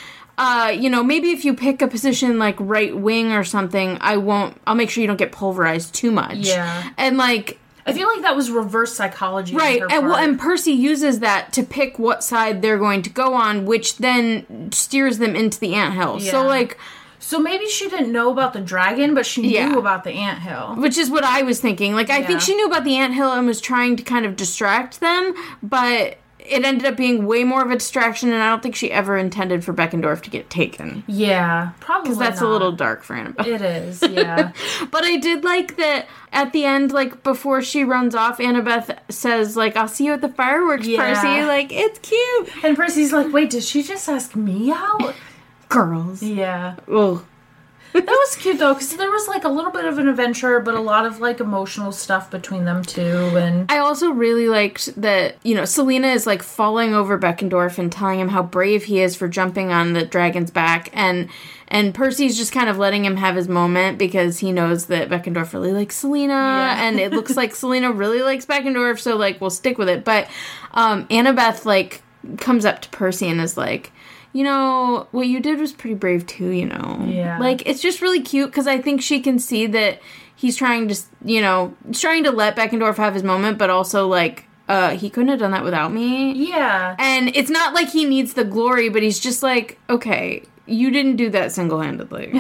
maybe if you pick a position right wing or something, I'll make sure you don't get pulverized too much.
Yeah.
And
I feel like that was reverse psychology.
Right, and Percy uses that to pick what side they're going to go on, which then steers them into the anthill. Yeah. So, like...
So maybe she didn't know about the dragon, but she knew about the anthill.
Which is what I was thinking. Like, I think she knew about the anthill and was trying to kind of distract them, but it ended up being way more of a distraction, and I don't think she ever intended for Beckendorf to get taken.
Yeah, probably
because that's
not.
A little dark for Annabeth.
It is, yeah.
But I did like that at the end, like, before she runs off, Annabeth says, like, I'll see you at the fireworks, Percy. Like, it's cute.
And Percy's like, wait, did she just ask me out?
Girls.
Yeah.
Ugh.
That was cute, though, because there was, like, a little bit of an adventure, but a lot of, like, emotional stuff between them, too, and...
I also really liked that, you know, Selena is, like, falling over Beckendorf and telling him how brave he is for jumping on the dragon's back, and Percy's just kind of letting him have his moment because he knows that Beckendorf really likes Selena, and it looks like Selena really likes Beckendorf, so, like, we'll stick with it. But Annabeth, like, comes up to Percy and is like... You know, what you did was pretty brave, too, you know?
Yeah.
Like, it's just really cute, because I think she can see that he's trying to, you know, trying to let Beckendorf have his moment, but also, like, he couldn't have done that without me.
Yeah.
And it's not like he needs the glory, but he's just like, okay, you didn't do that single-handedly.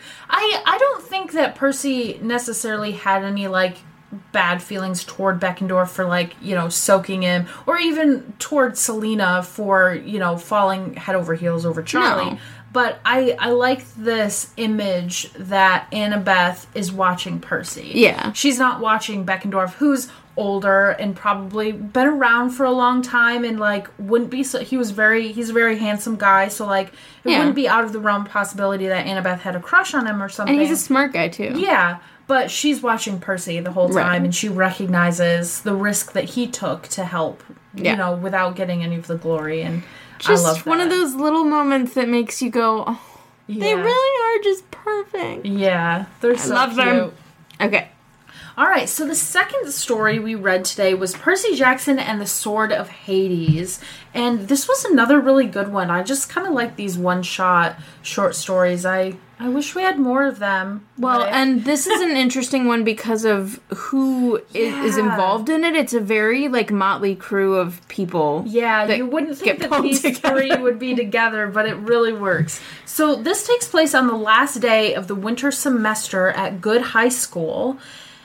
I don't think that Percy necessarily had any, like, bad feelings toward Beckendorf for, like, you know, soaking him, or even toward Selena for, you know, falling head over heels over Charlie. No. But I like this image that Annabeth is watching Percy.
Yeah.
She's not watching Beckendorf, who's older and probably been around for a long time and, like, wouldn't be so... He's a very handsome guy, so, like, it wouldn't be out of the realm possibility that Annabeth had a crush on him or something.
And he's a smart guy, too.
Yeah. But she's watching Percy the whole time, and she recognizes the risk that he took to help, you know, without getting any of the glory, and
just
I love that.
One of those little moments that makes you go, oh, they really are just perfect.
Yeah, they're so
love
cute.
Them. Okay.
All right, so the second story we read today was Percy Jackson and the Sword of Hades, and this was another really good one. I just kind of like these one-shot short stories. I wish we had more of them.
Well, and this is an interesting one because of who is involved in it. It's a very, like, motley crew of people.
Yeah, you wouldn't think that these three would be together, but it really works. So this takes place on the last day of the winter semester at Good High School.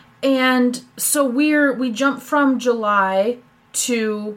And so we jump from July to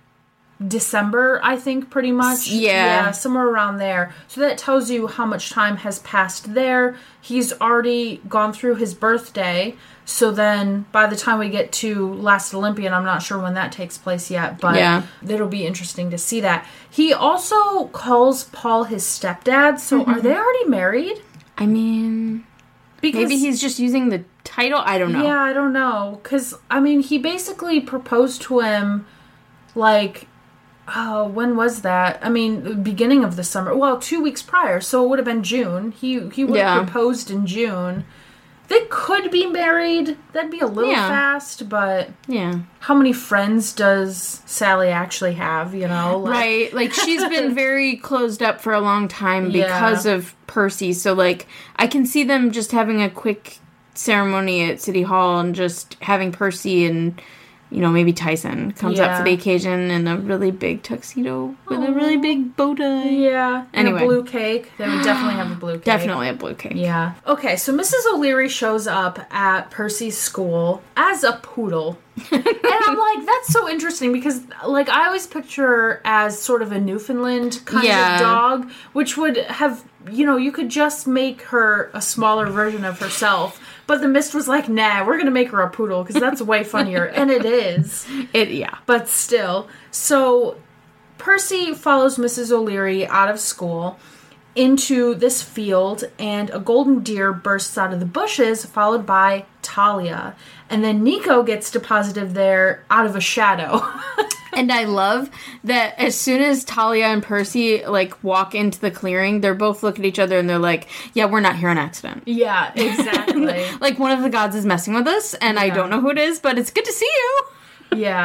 December, I think, pretty much.
Yeah,
somewhere around there. So that tells you how much time has passed there. He's already gone through his birthday. So then by the time we get to Last Olympian, I'm not sure when that takes place yet, but it'll be interesting to see that. He also calls Paul his stepdad. So are they already married?
I mean... Because maybe he's just using the title? I don't know.
Yeah, I don't know. Because, I mean, he basically proposed to him, like, when was that? I mean, the beginning of the summer. Well, 2 weeks prior, so it would have been June. He would have proposed in June. They could be married. That'd be a little fast, but...
Yeah.
How many friends does Sally actually have, you know?
Like... Right. Like, she's been very closed up for a long time because of Percy. So, like, I can see them just having a quick ceremony at City Hall and just having Percy and... You know, maybe Tyson comes up for the occasion in a really big tuxedo with a really big bow tie.
Yeah.
Anyway.
And a blue cake. They would definitely have a blue cake.
Definitely a blue cake.
Yeah. Okay, so Mrs. O'Leary shows up at Percy's school as a poodle. And I'm like, that's so interesting because, like, I always picture her as sort of a Newfoundland kind of dog, which would have, you know, you could just make her a smaller version of herself. But the Mist was like, nah, we're going to make her a poodle because that's way funnier. And it is. But still. So Percy follows Mrs. O'Leary out of school into this field, and a golden deer bursts out of the bushes, followed by Talia. And then Nico gets deposited there out of a shadow.
And I love that as soon as Talia and Percy, like, walk into the clearing, they're both look at each other and they're like, yeah, we're not here on accident.
Yeah, exactly.
Like, one of the gods is messing with us, and I don't know who it is, but it's good to see you.
Yeah.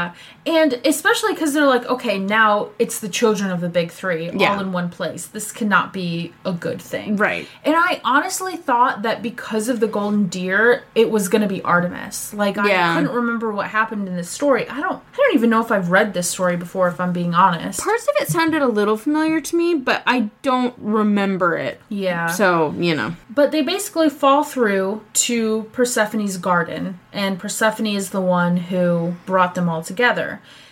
And especially because they're like, okay, now it's the children of the big three all in one place. This cannot be a good thing.
Right.
And I honestly thought that because of the golden deer, it was going to be Artemis. Like, I couldn't remember what happened in this story. I don't even know if I've read this story before, if I'm being honest.
Parts of it sounded a little familiar to me, but I don't remember it.
Yeah.
So, you know.
But they basically fall through to Persephone's garden, and Persephone is the one who brought them all together.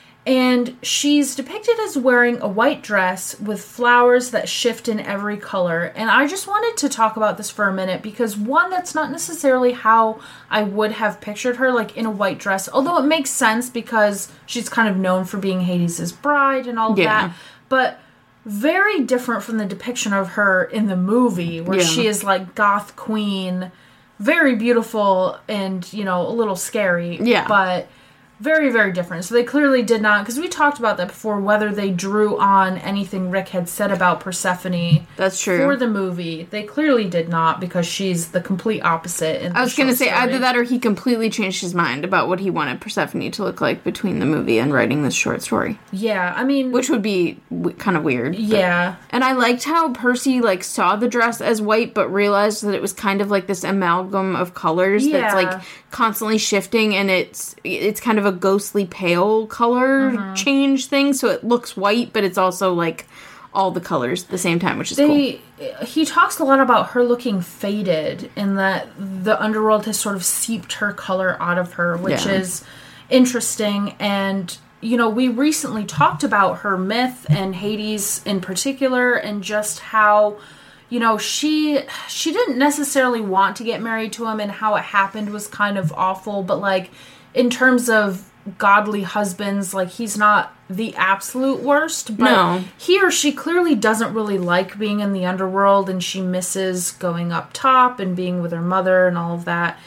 And she's depicted as wearing a white dress with flowers that shift in every color. And I just wanted to talk about this for a minute because, one, that's not necessarily how I would have pictured her, like in a white dress. Although it makes sense because she's kind of known for being Hades' bride and all of that. But very different from the depiction of her in the movie where she is like goth queen, very beautiful and, you know, a little scary.
Yeah.
But very, very different. So they clearly did not, because we talked about that before, whether they drew on anything Rick had said about Persephone.
That's true.
For the movie. They clearly did not, because she's the complete opposite in the
I was going to say,
story.
either that or he completely changed his mind about what he wanted Persephone to look like between the movie and writing this short story.
Yeah, I mean...
Which would be kind of weird.
Yeah.
And I liked how Percy, like, saw the dress as white, but realized that it was kind of like this amalgam of colors that's, like, constantly shifting, and it's kind of a ghostly pale color change thing, so it looks white, but it's also like all the colors at the same time, which is cool.
He talks a lot about her looking faded, and that the underworld has sort of seeped her color out of her, which is interesting. And you know, we recently talked about her myth and Hades in particular, and just how, you know, she didn't necessarily want to get married to him, and how it happened was kind of awful, but like in terms of godly husbands, like he's not the absolute worst, but he or she clearly doesn't really like being in the underworld, and she misses going up top and being with her mother and all of that.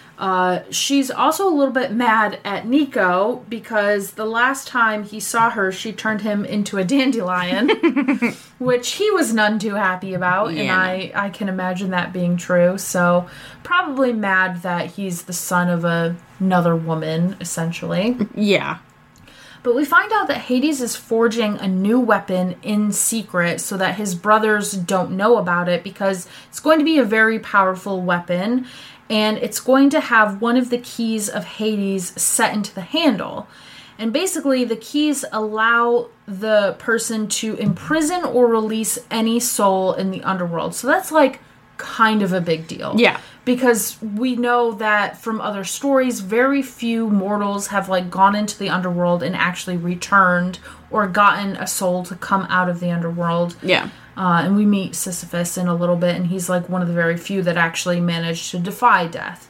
She's also a little bit mad at Nico because the last time he saw her, she turned him into a dandelion, which he was none too happy about, and I can imagine that being true. So probably mad that he's the son of another woman, essentially.
Yeah.
But we find out that Hades is forging a new weapon in secret so that his brothers don't know about it, because it's going to be a very powerful weapon. And it's going to have one of the keys of Hades set into the handle. And basically, the keys allow the person to imprison or release any soul in the underworld. So that's like kind of a big deal.
Yeah.
Because we know that from other stories, very few mortals have like gone into the underworld and actually returned or gotten a soul to come out of the underworld.
Yeah.
And we meet Sisyphus in a little bit, and he's like one of the very few that actually managed to defy death.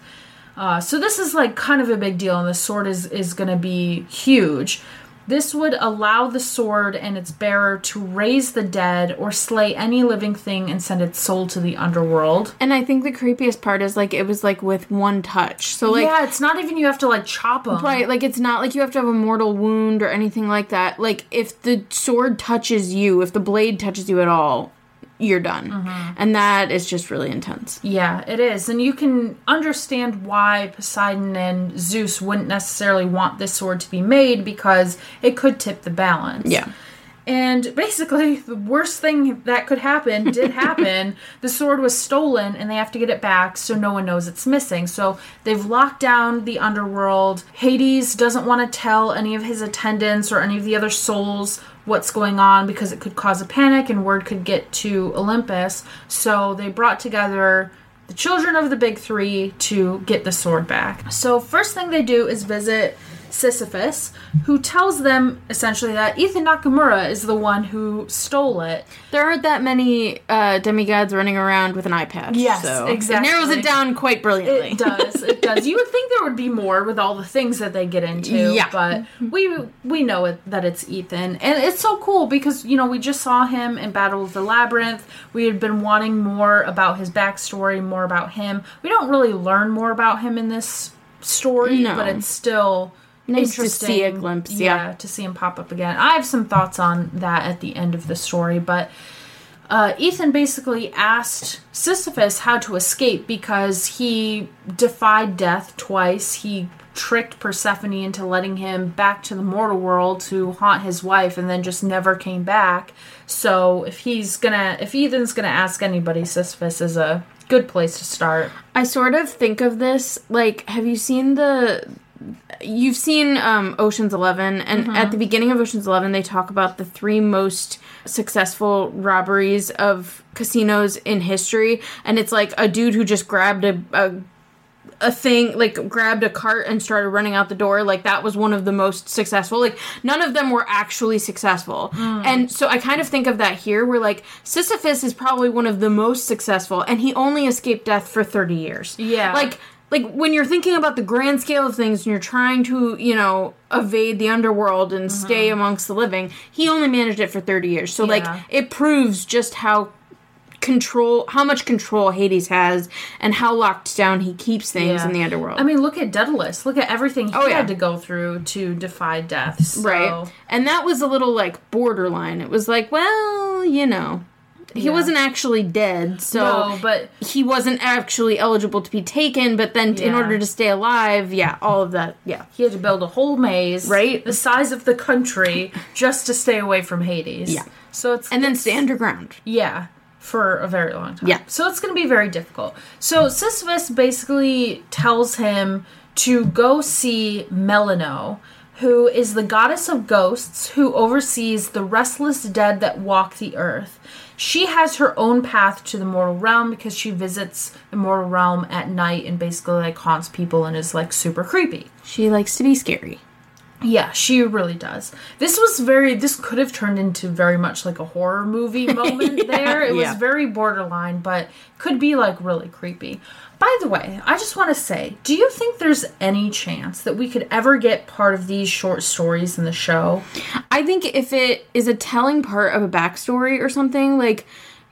So this is like kind of a big deal, and the sword is going to be huge. This would allow the sword and its bearer to raise the dead or slay any living thing and send its soul to the underworld.
And I think the creepiest part is, like, it was, like, with one touch. So, like...
Yeah, it's not even you have to, like, chop them.
Right, like, it's not like you have to have a mortal wound or anything like that. Like, if the sword touches you, if the blade touches you at all, you're done. And that is just really intense.
Yeah, it is. And you can understand why Poseidon and Zeus wouldn't necessarily want this sword to be made, because it could tip the balance.
Yeah.
And basically, the worst thing that could happen did happen. The sword was stolen, and they have to get it back so no one knows it's missing. So they've locked down the underworld. Hades doesn't want to tell any of his attendants or any of the other souls what's going on, because it could cause a panic and word could get to Olympus. So they brought together the children of the big three to get the sword back. So first thing they do is visit Sisyphus, who tells them essentially that Ethan Nakamura is the one who stole it.
There aren't that many demigods running around with an eye patch.
Yes,
so
exactly.
It narrows it down quite brilliantly.
It does. It does. You would think there would be more with all the things that they get into.
Yeah.
But we know that it's Ethan. And it's so cool because, you know, we just saw him in Battle of the Labyrinth. We had been wanting more about his backstory, more about him. We don't really learn more about him in this story, but it's still...
Nice
interesting
to see a glimpse,
to see him pop up again. I have some thoughts on that at the end of the story, but Ethan basically asked Sisyphus how to escape because he defied death twice. He tricked Persephone into letting him back to the mortal world to haunt his wife and then just never came back. So if Ethan's gonna ask anybody, Sisyphus is a good place to start.
I sort of think of this, like, have you seen You've seen Ocean's 11, and at the beginning of Ocean's 11, they talk about the 3 most successful robberies of casinos in history, and it's like a dude who just grabbed a thing, like, grabbed a cart and started running out the door. Like, that was one of the most successful. Like, none of them were actually successful. And so I kind of think of that here, where, like, Sisyphus is probably one of the most successful, and he only escaped death for 30 years.
Yeah.
Like, when you're thinking about the grand scale of things and you're trying to, evade the underworld and stay amongst the living, he only managed it for 30 years. So, like, it proves just how much control Hades has and how locked down he keeps things in the underworld.
I mean, look at Daedalus. Look at everything he had to go through to defy death. So.
Right. And that was a little, like, borderline. It was like, well, he wasn't actually dead, so
but
he wasn't actually eligible to be taken, but then in order to stay alive, all of that,
he had to build a whole maze,
right,
the size of the country, just to stay away from Hades.
Yeah.
So
then stay underground.
Yeah, for a very long time.
Yeah.
So it's going to be very difficult. So Sisyphus basically tells him to go see Melino, who is the goddess of ghosts who oversees the restless dead that walk the earth. She has her own path to the mortal realm because she visits the mortal realm at night and basically, like, haunts people and is, like, super creepy.
She likes to be scary.
Yeah, she really does. This could have turned into very much like a horror movie moment there. It was very borderline, but could be, like, really creepy. By the way, I just want to say, do you think there's any chance that we could ever get part of these short stories in the show?
I think if it is a telling part of a backstory or something, like,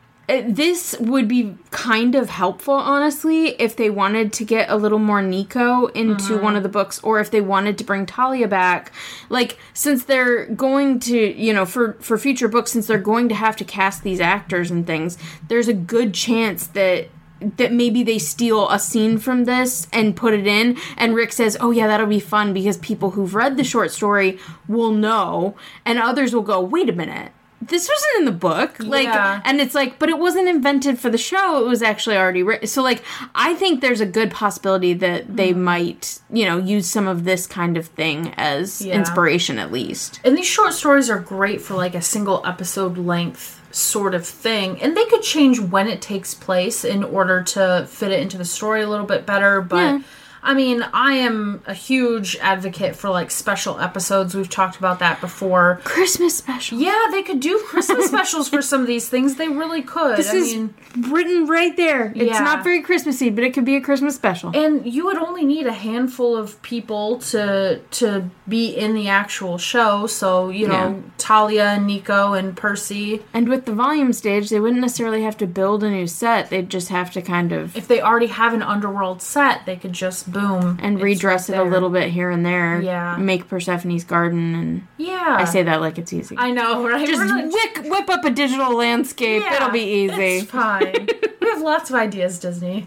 this would be kind of helpful, honestly, if they wanted to get a little more Nico into one of the books, or if they wanted to bring Talia back. Like, since they're going to, for future books, since they're going to have to cast these actors and things, there's a good chance that maybe they steal a scene from this and put it in, and Rick says, oh yeah, that'll be fun because people who've read the short story will know, and others will go, wait a minute, this wasn't in the book. Like, and it's like, but it wasn't invented for the show, it was actually already written. So, like, I think there's a good possibility that they might, use some of this kind of thing as inspiration, at least.
And these short stories are great for, like, a single episode length sort of thing, and they could change when it takes place in order to fit it into the story a little bit better, but I mean, I am a huge advocate for, like, special episodes. We've talked about that before.
Christmas specials.
Yeah, they could do Christmas specials for some of these things. They really could.
This is written right there. It's not very Christmassy, but it could be a Christmas special.
And you would only need a handful of people to be in the actual show. So, Talia and Nico and Percy.
And with the volume stage, they wouldn't necessarily have to build a new set. They'd just have to kind of...
If they already have an underworld set, they could just boom.
And redress it a little bit here and there.
Yeah.
Make Persephone's garden and...
Yeah.
I say that like it's easy.
I know, right?
Just whip up a digital landscape.
Yeah,
it'll be easy.
It's fine. We have lots of ideas, Disney.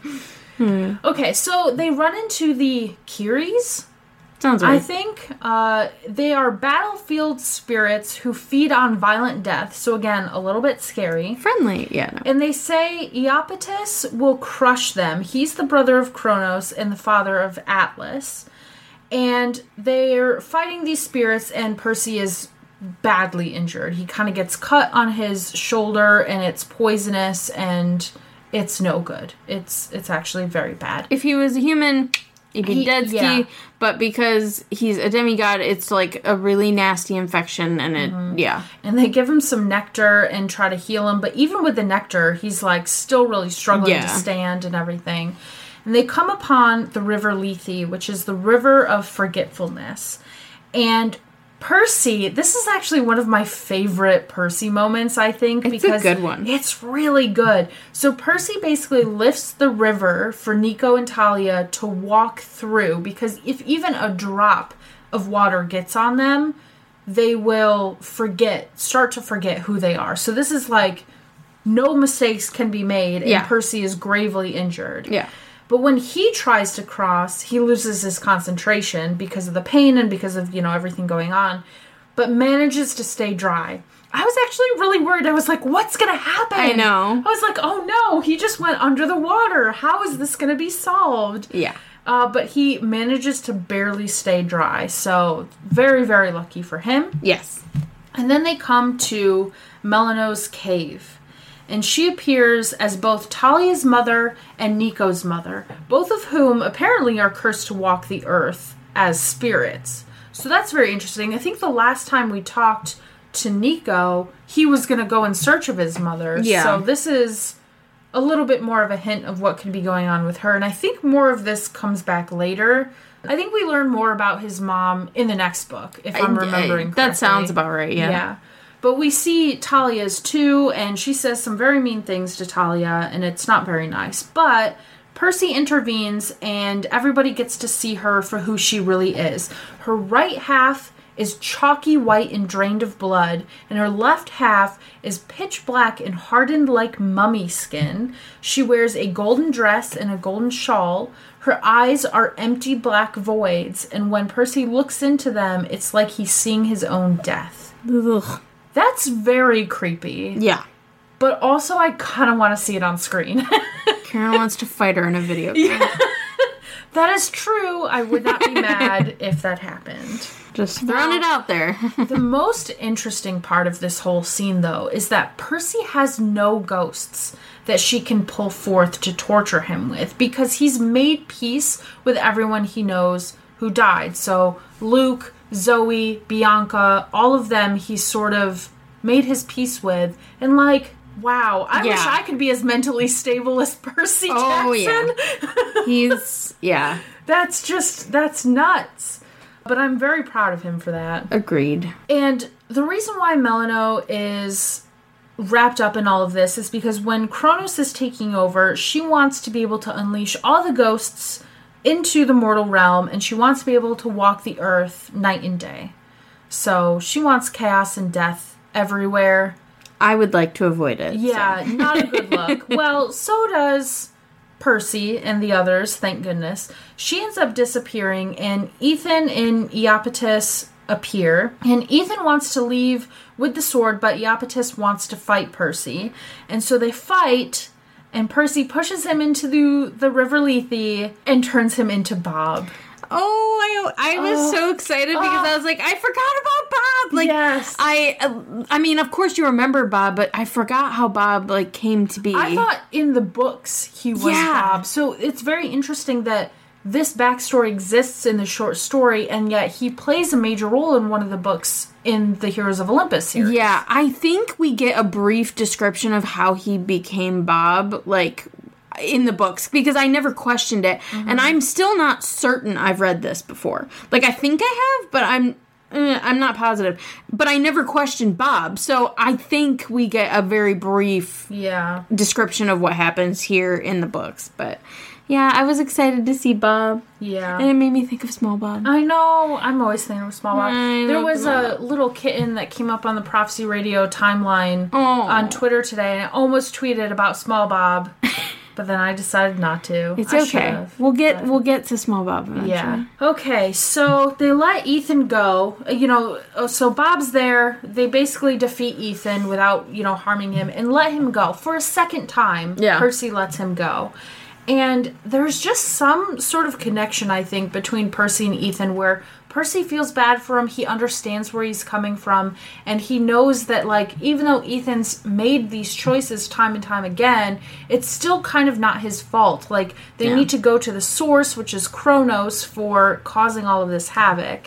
Okay, so they run into the Kyries.
Sounds right.
I think they are battlefield spirits who feed on violent death. So again, a little bit scary.
Friendly, yeah. No.
And they say Iapetus will crush them. He's the brother of Kronos and the father of Atlas. And they're fighting these spirits, and Percy is badly injured. He kind of gets cut on his shoulder, and it's poisonous, and it's no good. It's actually very bad.
If he was a human... He'd be dead-ski, but because he's a demigod, it's like a really nasty infection, and
And they give him some nectar and try to heal him, but even with the nectar, he's, like, still really struggling to stand and everything. And they come upon the river Lethe, which is the river of forgetfulness. And Percy, this is actually one of my favorite Percy moments, I think.
It's a good one.
It's really good. So Percy basically lifts the river for Nico and Talia to walk through, because if even a drop of water gets on them, they will start to forget who they are. So this is like, no mistakes can be made, and Percy is gravely injured.
Yeah.
But when he tries to cross, he loses his concentration because of the pain and because of, everything going on, but manages to stay dry. I was actually really worried. I was like, what's going to happen?
I know.
I was like, oh no, he just went under the water. How is this going to be solved?
Yeah.
But he manages to barely stay dry. So very, very lucky for him.
Yes.
And then they come to Melino's cave. And she appears as both Talia's mother and Nico's mother, both of whom apparently are cursed to walk the earth as spirits. So that's very interesting. I think the last time we talked to Nico, he was going to go in search of his mother.
Yeah.
So this is a little bit more of a hint of what could be going on with her. And I think more of this comes back later. I think we learn more about his mom in the next book, if I'm remembering correctly.
That sounds about right, yeah.
Yeah. But we see Talia's too, and she says some very mean things to Talia, and it's not very nice. But Percy intervenes, and everybody gets to see her for who she really is. Her right half is chalky white and drained of blood, and her left half is pitch black and hardened like mummy skin. She wears a golden dress and a golden shawl. Her eyes are empty black voids, and when Percy looks into them, it's like he's seeing his own death.
Ugh.
That's very creepy.
Yeah.
But also, I kind of want to see it on screen.
Karen wants to fight her in a video game.
Yeah. That is true. I would not be mad if that happened.
Just throwing it out there.
The most interesting part of this whole scene, though, is that Percy has no ghosts that she can pull forth to torture him with, because he's made peace with everyone he knows who died. So Luke, Zoe, Bianca, all of them he's sort of made his peace with. And wow, I wish I could be as mentally stable as Percy Jackson.
Oh, yeah.
That's nuts. But I'm very proud of him for that.
Agreed.
And the reason why Melino is wrapped up in all of this is because when Kronos is taking over, she wants to be able to unleash all the ghosts into the mortal realm, and she wants to be able to walk the earth night and day. So she wants chaos and death everywhere.
I would like to avoid it.
Yeah,
so.
Not a good look. Well, so does Percy and the others, thank goodness. She ends up disappearing, and Ethan and Iapetus appear. And Ethan wants to leave with the sword, but Iapetus wants to fight Percy. And so they fight, and Percy pushes him into the River Lethe and turns him into Bob.
Oh, I was so excited because I was like, I forgot about Bob.
Yes.
I mean, of course you remember Bob, but I forgot how Bob came to be.
I thought in the books he was Bob. So it's very interesting that this backstory exists in the short story, and yet he plays a major role in one of the books in the Heroes of Olympus series.
Yeah, I think we get a brief description of how he became Bob, in the books, because I never questioned it, and I'm still not certain I've read this before. I think I have, but I'm not positive. But I never questioned Bob, so I think we get a very brief description of what happens here in the books. But yeah, I was excited to see Bob.
Yeah.
And it made me think of Small Bob.
I know. I'm always thinking of Small Bob. There was a little kitten that came up on the Prophecy Radio timeline on Twitter today, and I almost tweeted about Small Bob. But then I decided not to.
It's okay. We'll get to Small Bob eventually.
Yeah. Okay, so they let Ethan go. So Bob's there. They basically defeat Ethan without, harming him and let him go. For a second time, Percy lets him go. And there's just some sort of connection, I think, between Percy and Ethan where Percy feels bad for him. He understands where he's coming from. And he knows that, even though Ethan's made these choices time and time again, it's still kind of not his fault. They need to go to the source, which is Kronos, for causing all of this havoc.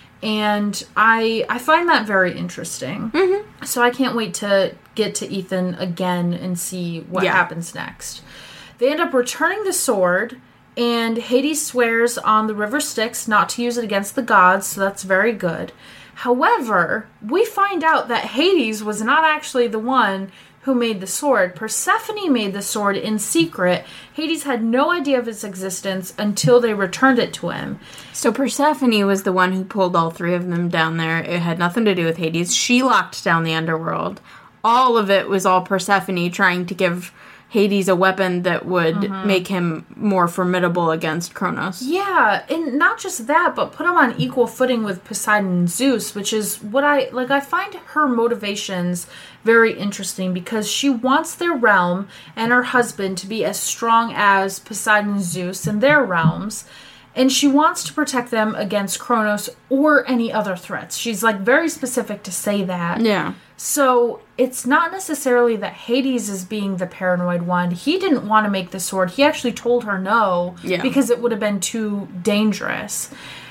And I find that very interesting. Mm-hmm. So I can't wait to get to Ethan again and see what happens next. They end up returning the sword, and Hades swears on the River Styx not to use it against the gods, so that's very good. However, we find out that Hades was not actually the one who made the sword. Persephone made the sword in secret. Hades had no idea of its existence until they returned it to him.
So Persephone was the one who pulled all three of them down there. It had nothing to do with Hades. She locked down the underworld. All of it was all Persephone trying to give Hades a weapon that would make him more formidable against Kronos.
Yeah, and not just that, but put him on equal footing with Poseidon and Zeus, which is what I find her motivations very interesting, because she wants their realm and her husband to be as strong as Poseidon and Zeus in their realms, and she wants to protect them against Kronos or any other threats. She's like very specific to say that.
Yeah.
So it's not necessarily that Hades is being the paranoid one. He didn't want to make the sword. He actually told her no, because it would have been too dangerous.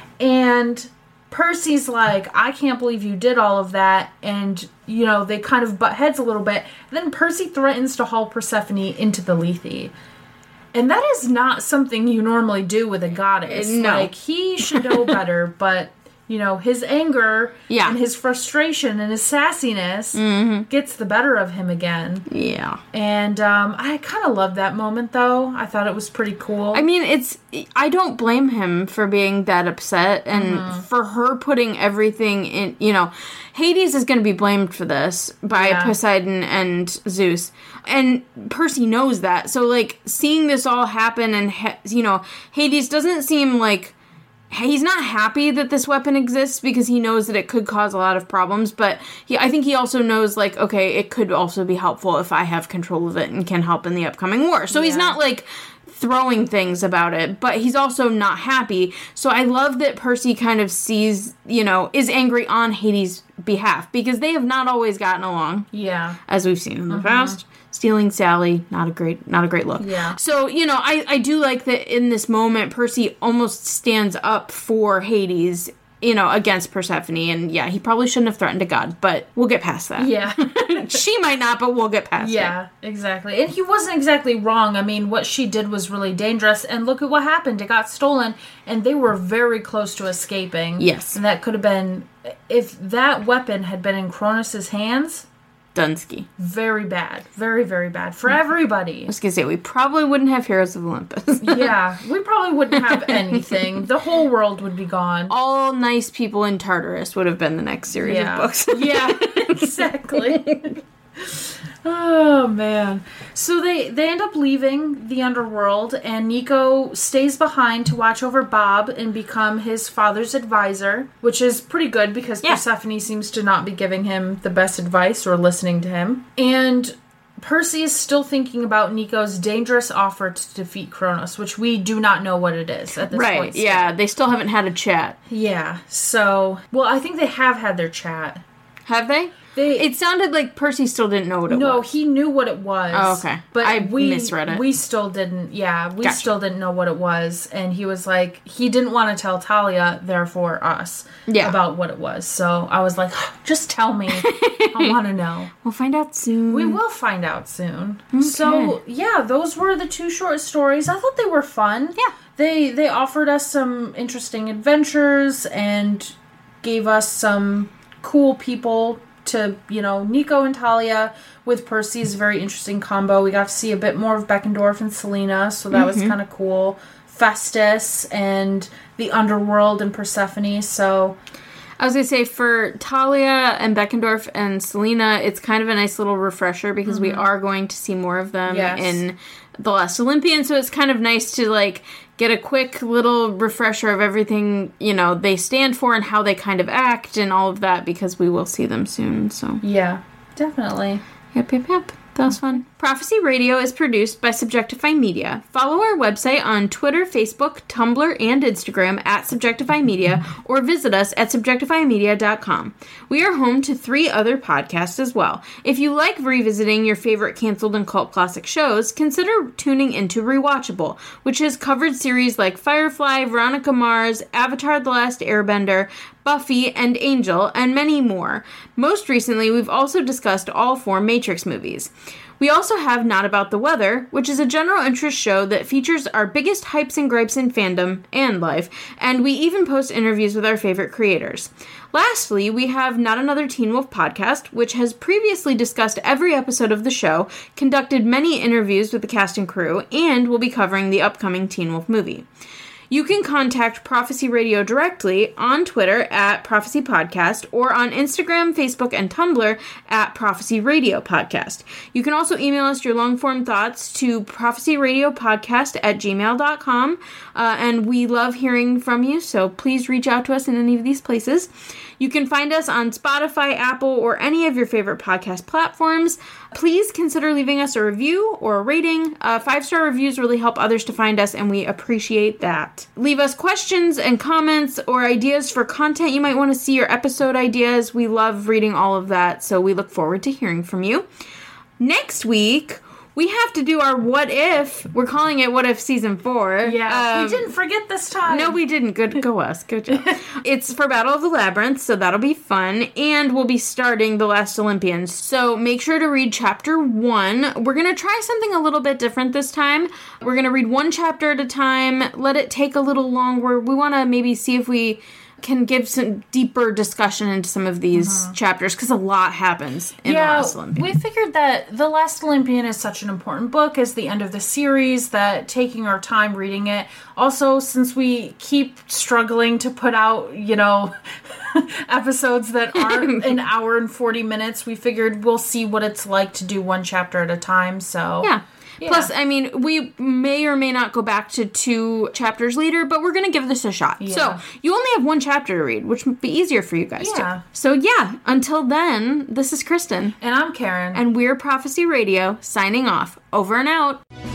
And Percy's like, I can't believe you did all of that. And, you know, they kind of butt heads a little bit. Then Percy threatens to haul Persephone into the Lethe. And that is not something you normally do with a goddess.
No.
Like, he should know better, but... You know, his anger and his frustration and his sassiness gets the better of him again.
Yeah.
And I kind of loved that moment, though. I thought it was pretty cool.
I mean, I don't blame him for being that upset, and for her putting everything in, you know, Hades is going to be blamed for this by Poseidon and Zeus. And Percy knows that. So, like, seeing this all happen and, you know, Hades doesn't seem like... He's not happy that this weapon exists because he knows that it could cause a lot of problems, but I think he also knows, like, okay, it could also be helpful if I have control of it and can help in the upcoming war. So he's not, like, throwing things about it, but he's also not happy. So I love that Percy kind of sees, you know, is angry on Hades' behalf, because they have not always gotten along.
Yeah.
As we've seen in the past. Stealing Sally, not a great look.
Yeah.
So, you know, I do like that in this moment, Percy almost stands up for Hades, you know, against Persephone. And yeah, he probably shouldn't have threatened a god, but we'll get past that.
Yeah.
She might not, but we'll get past it.
Yeah, exactly. And he wasn't exactly wrong. I mean, what she did was really dangerous. And look at what happened. It got stolen, and they were very close to escaping.
Yes.
And that could have been, if that weapon had been in Kronos' hands...
Dunsky.
Very bad. Very, very bad. For everybody.
I was going to say, we probably wouldn't have Heroes of Olympus.
Yeah, we probably wouldn't have anything. The whole world would be gone.
All nice people in Tartarus would have been the next series of books.
Yeah, exactly. Oh, man. So they end up leaving the underworld, and Nico stays behind to watch over Bob and become his father's advisor, which is pretty good because Persephone seems to not be giving him the best advice or listening to him. And Percy is still thinking about Nico's dangerous offer to defeat Kronos, which we do not know what it is at this point.
Right, yeah. They still haven't had a chat.
Yeah, so... Well, I think they have had their chat.
Have they? It sounded like Percy still didn't know what it was.
No, he knew what it was.
Oh, okay.
But we
misread it.
We still didn't, still didn't know what it was. And he was like, he didn't want to tell Talia, therefore us, about what it was. So I was like, just tell me. I want to know.
We'll find out soon.
We will find out soon.
Okay.
So, yeah, those were the 2 short stories. I thought they were fun.
Yeah.
They offered us some interesting adventures and gave us some cool people to, you know, Nico and Talia with Percy's very interesting combo. We got to see a bit more of Beckendorf and Selena, so that was kind of cool. Festus and the underworld and Persephone, so...
I was going to say, for Talia and Beckendorf and Selena, it's kind of a nice little refresher because we are going to see more of them in The Last Olympian, so it's kind of nice to, like, get a quick little refresher of everything, you know, they stand for and how they kind of act and all of that, because we will see them soon, so.
Yeah, definitely.
Yep. That was fun. Prophecy Radio is produced by Subjectify Media. Follow our website on Twitter, Facebook, Tumblr, and Instagram at Subjectify Media, or visit us at subjectifymedia.com. We are home to 3 other podcasts as well. If you like revisiting your favorite canceled and cult classic shows, consider tuning into Rewatchable, which has covered series like Firefly, Veronica Mars, Avatar: The Last Airbender, Buffy, and Angel, and many more. Most recently, we've also discussed all 4 Matrix movies. We also have Not About the Weather, which is a general interest show that features our biggest hypes and gripes in fandom and life, and we even post interviews with our favorite creators. Lastly, we have Not Another Teen Wolf podcast, which has previously discussed every episode of the show, conducted many interviews with the cast and crew, and will be covering the upcoming Teen Wolf movie. You can contact Prophecy Radio directly on Twitter at Prophecy Podcast or on Instagram, Facebook, and Tumblr at Prophecy Radio Podcast. You can also email us your long-form thoughts to prophecyradiopodcast@gmail.com, and we love hearing from you, so please reach out to us in any of these places. You can find us on Spotify, Apple, or any of your favorite podcast platforms. Please consider leaving us a review or a rating. 5-star reviews really help others to find us, and we appreciate that. Leave us questions and comments or ideas for content you might want to see, or episode ideas. We love reading all of that, so we look forward to hearing from you. Next week, we have to do our What If. We're calling it What If Season 4.
Yeah, we didn't forget this time.
No, we didn't. Go us. Good job. It's for Battle of the Labyrinth, so that'll be fun. And we'll be starting The Last Olympians. So make sure to read Chapter 1. We're going to try something a little bit different this time. We're going to read one chapter at a time, let it take a little longer. We want to maybe see if we can give some deeper discussion into some of these chapters, because a lot happens in The Last Olympian.
We figured that The Last Olympian is such an important book as the end of the series that taking our time reading it. Also, since we keep struggling to put out, episodes that aren't an hour and 40 minutes, we figured we'll see what it's like to do one chapter at a time, so...
Yeah. Plus, we may or may not go back to 2 chapters later, but we're going to give this a shot. Yeah. So, you only have 1 chapter to read, which would be easier for you guys too. So, until then, this is Kristen.
And I'm Karen.
And we're Prophecy Radio, signing off. Over and out.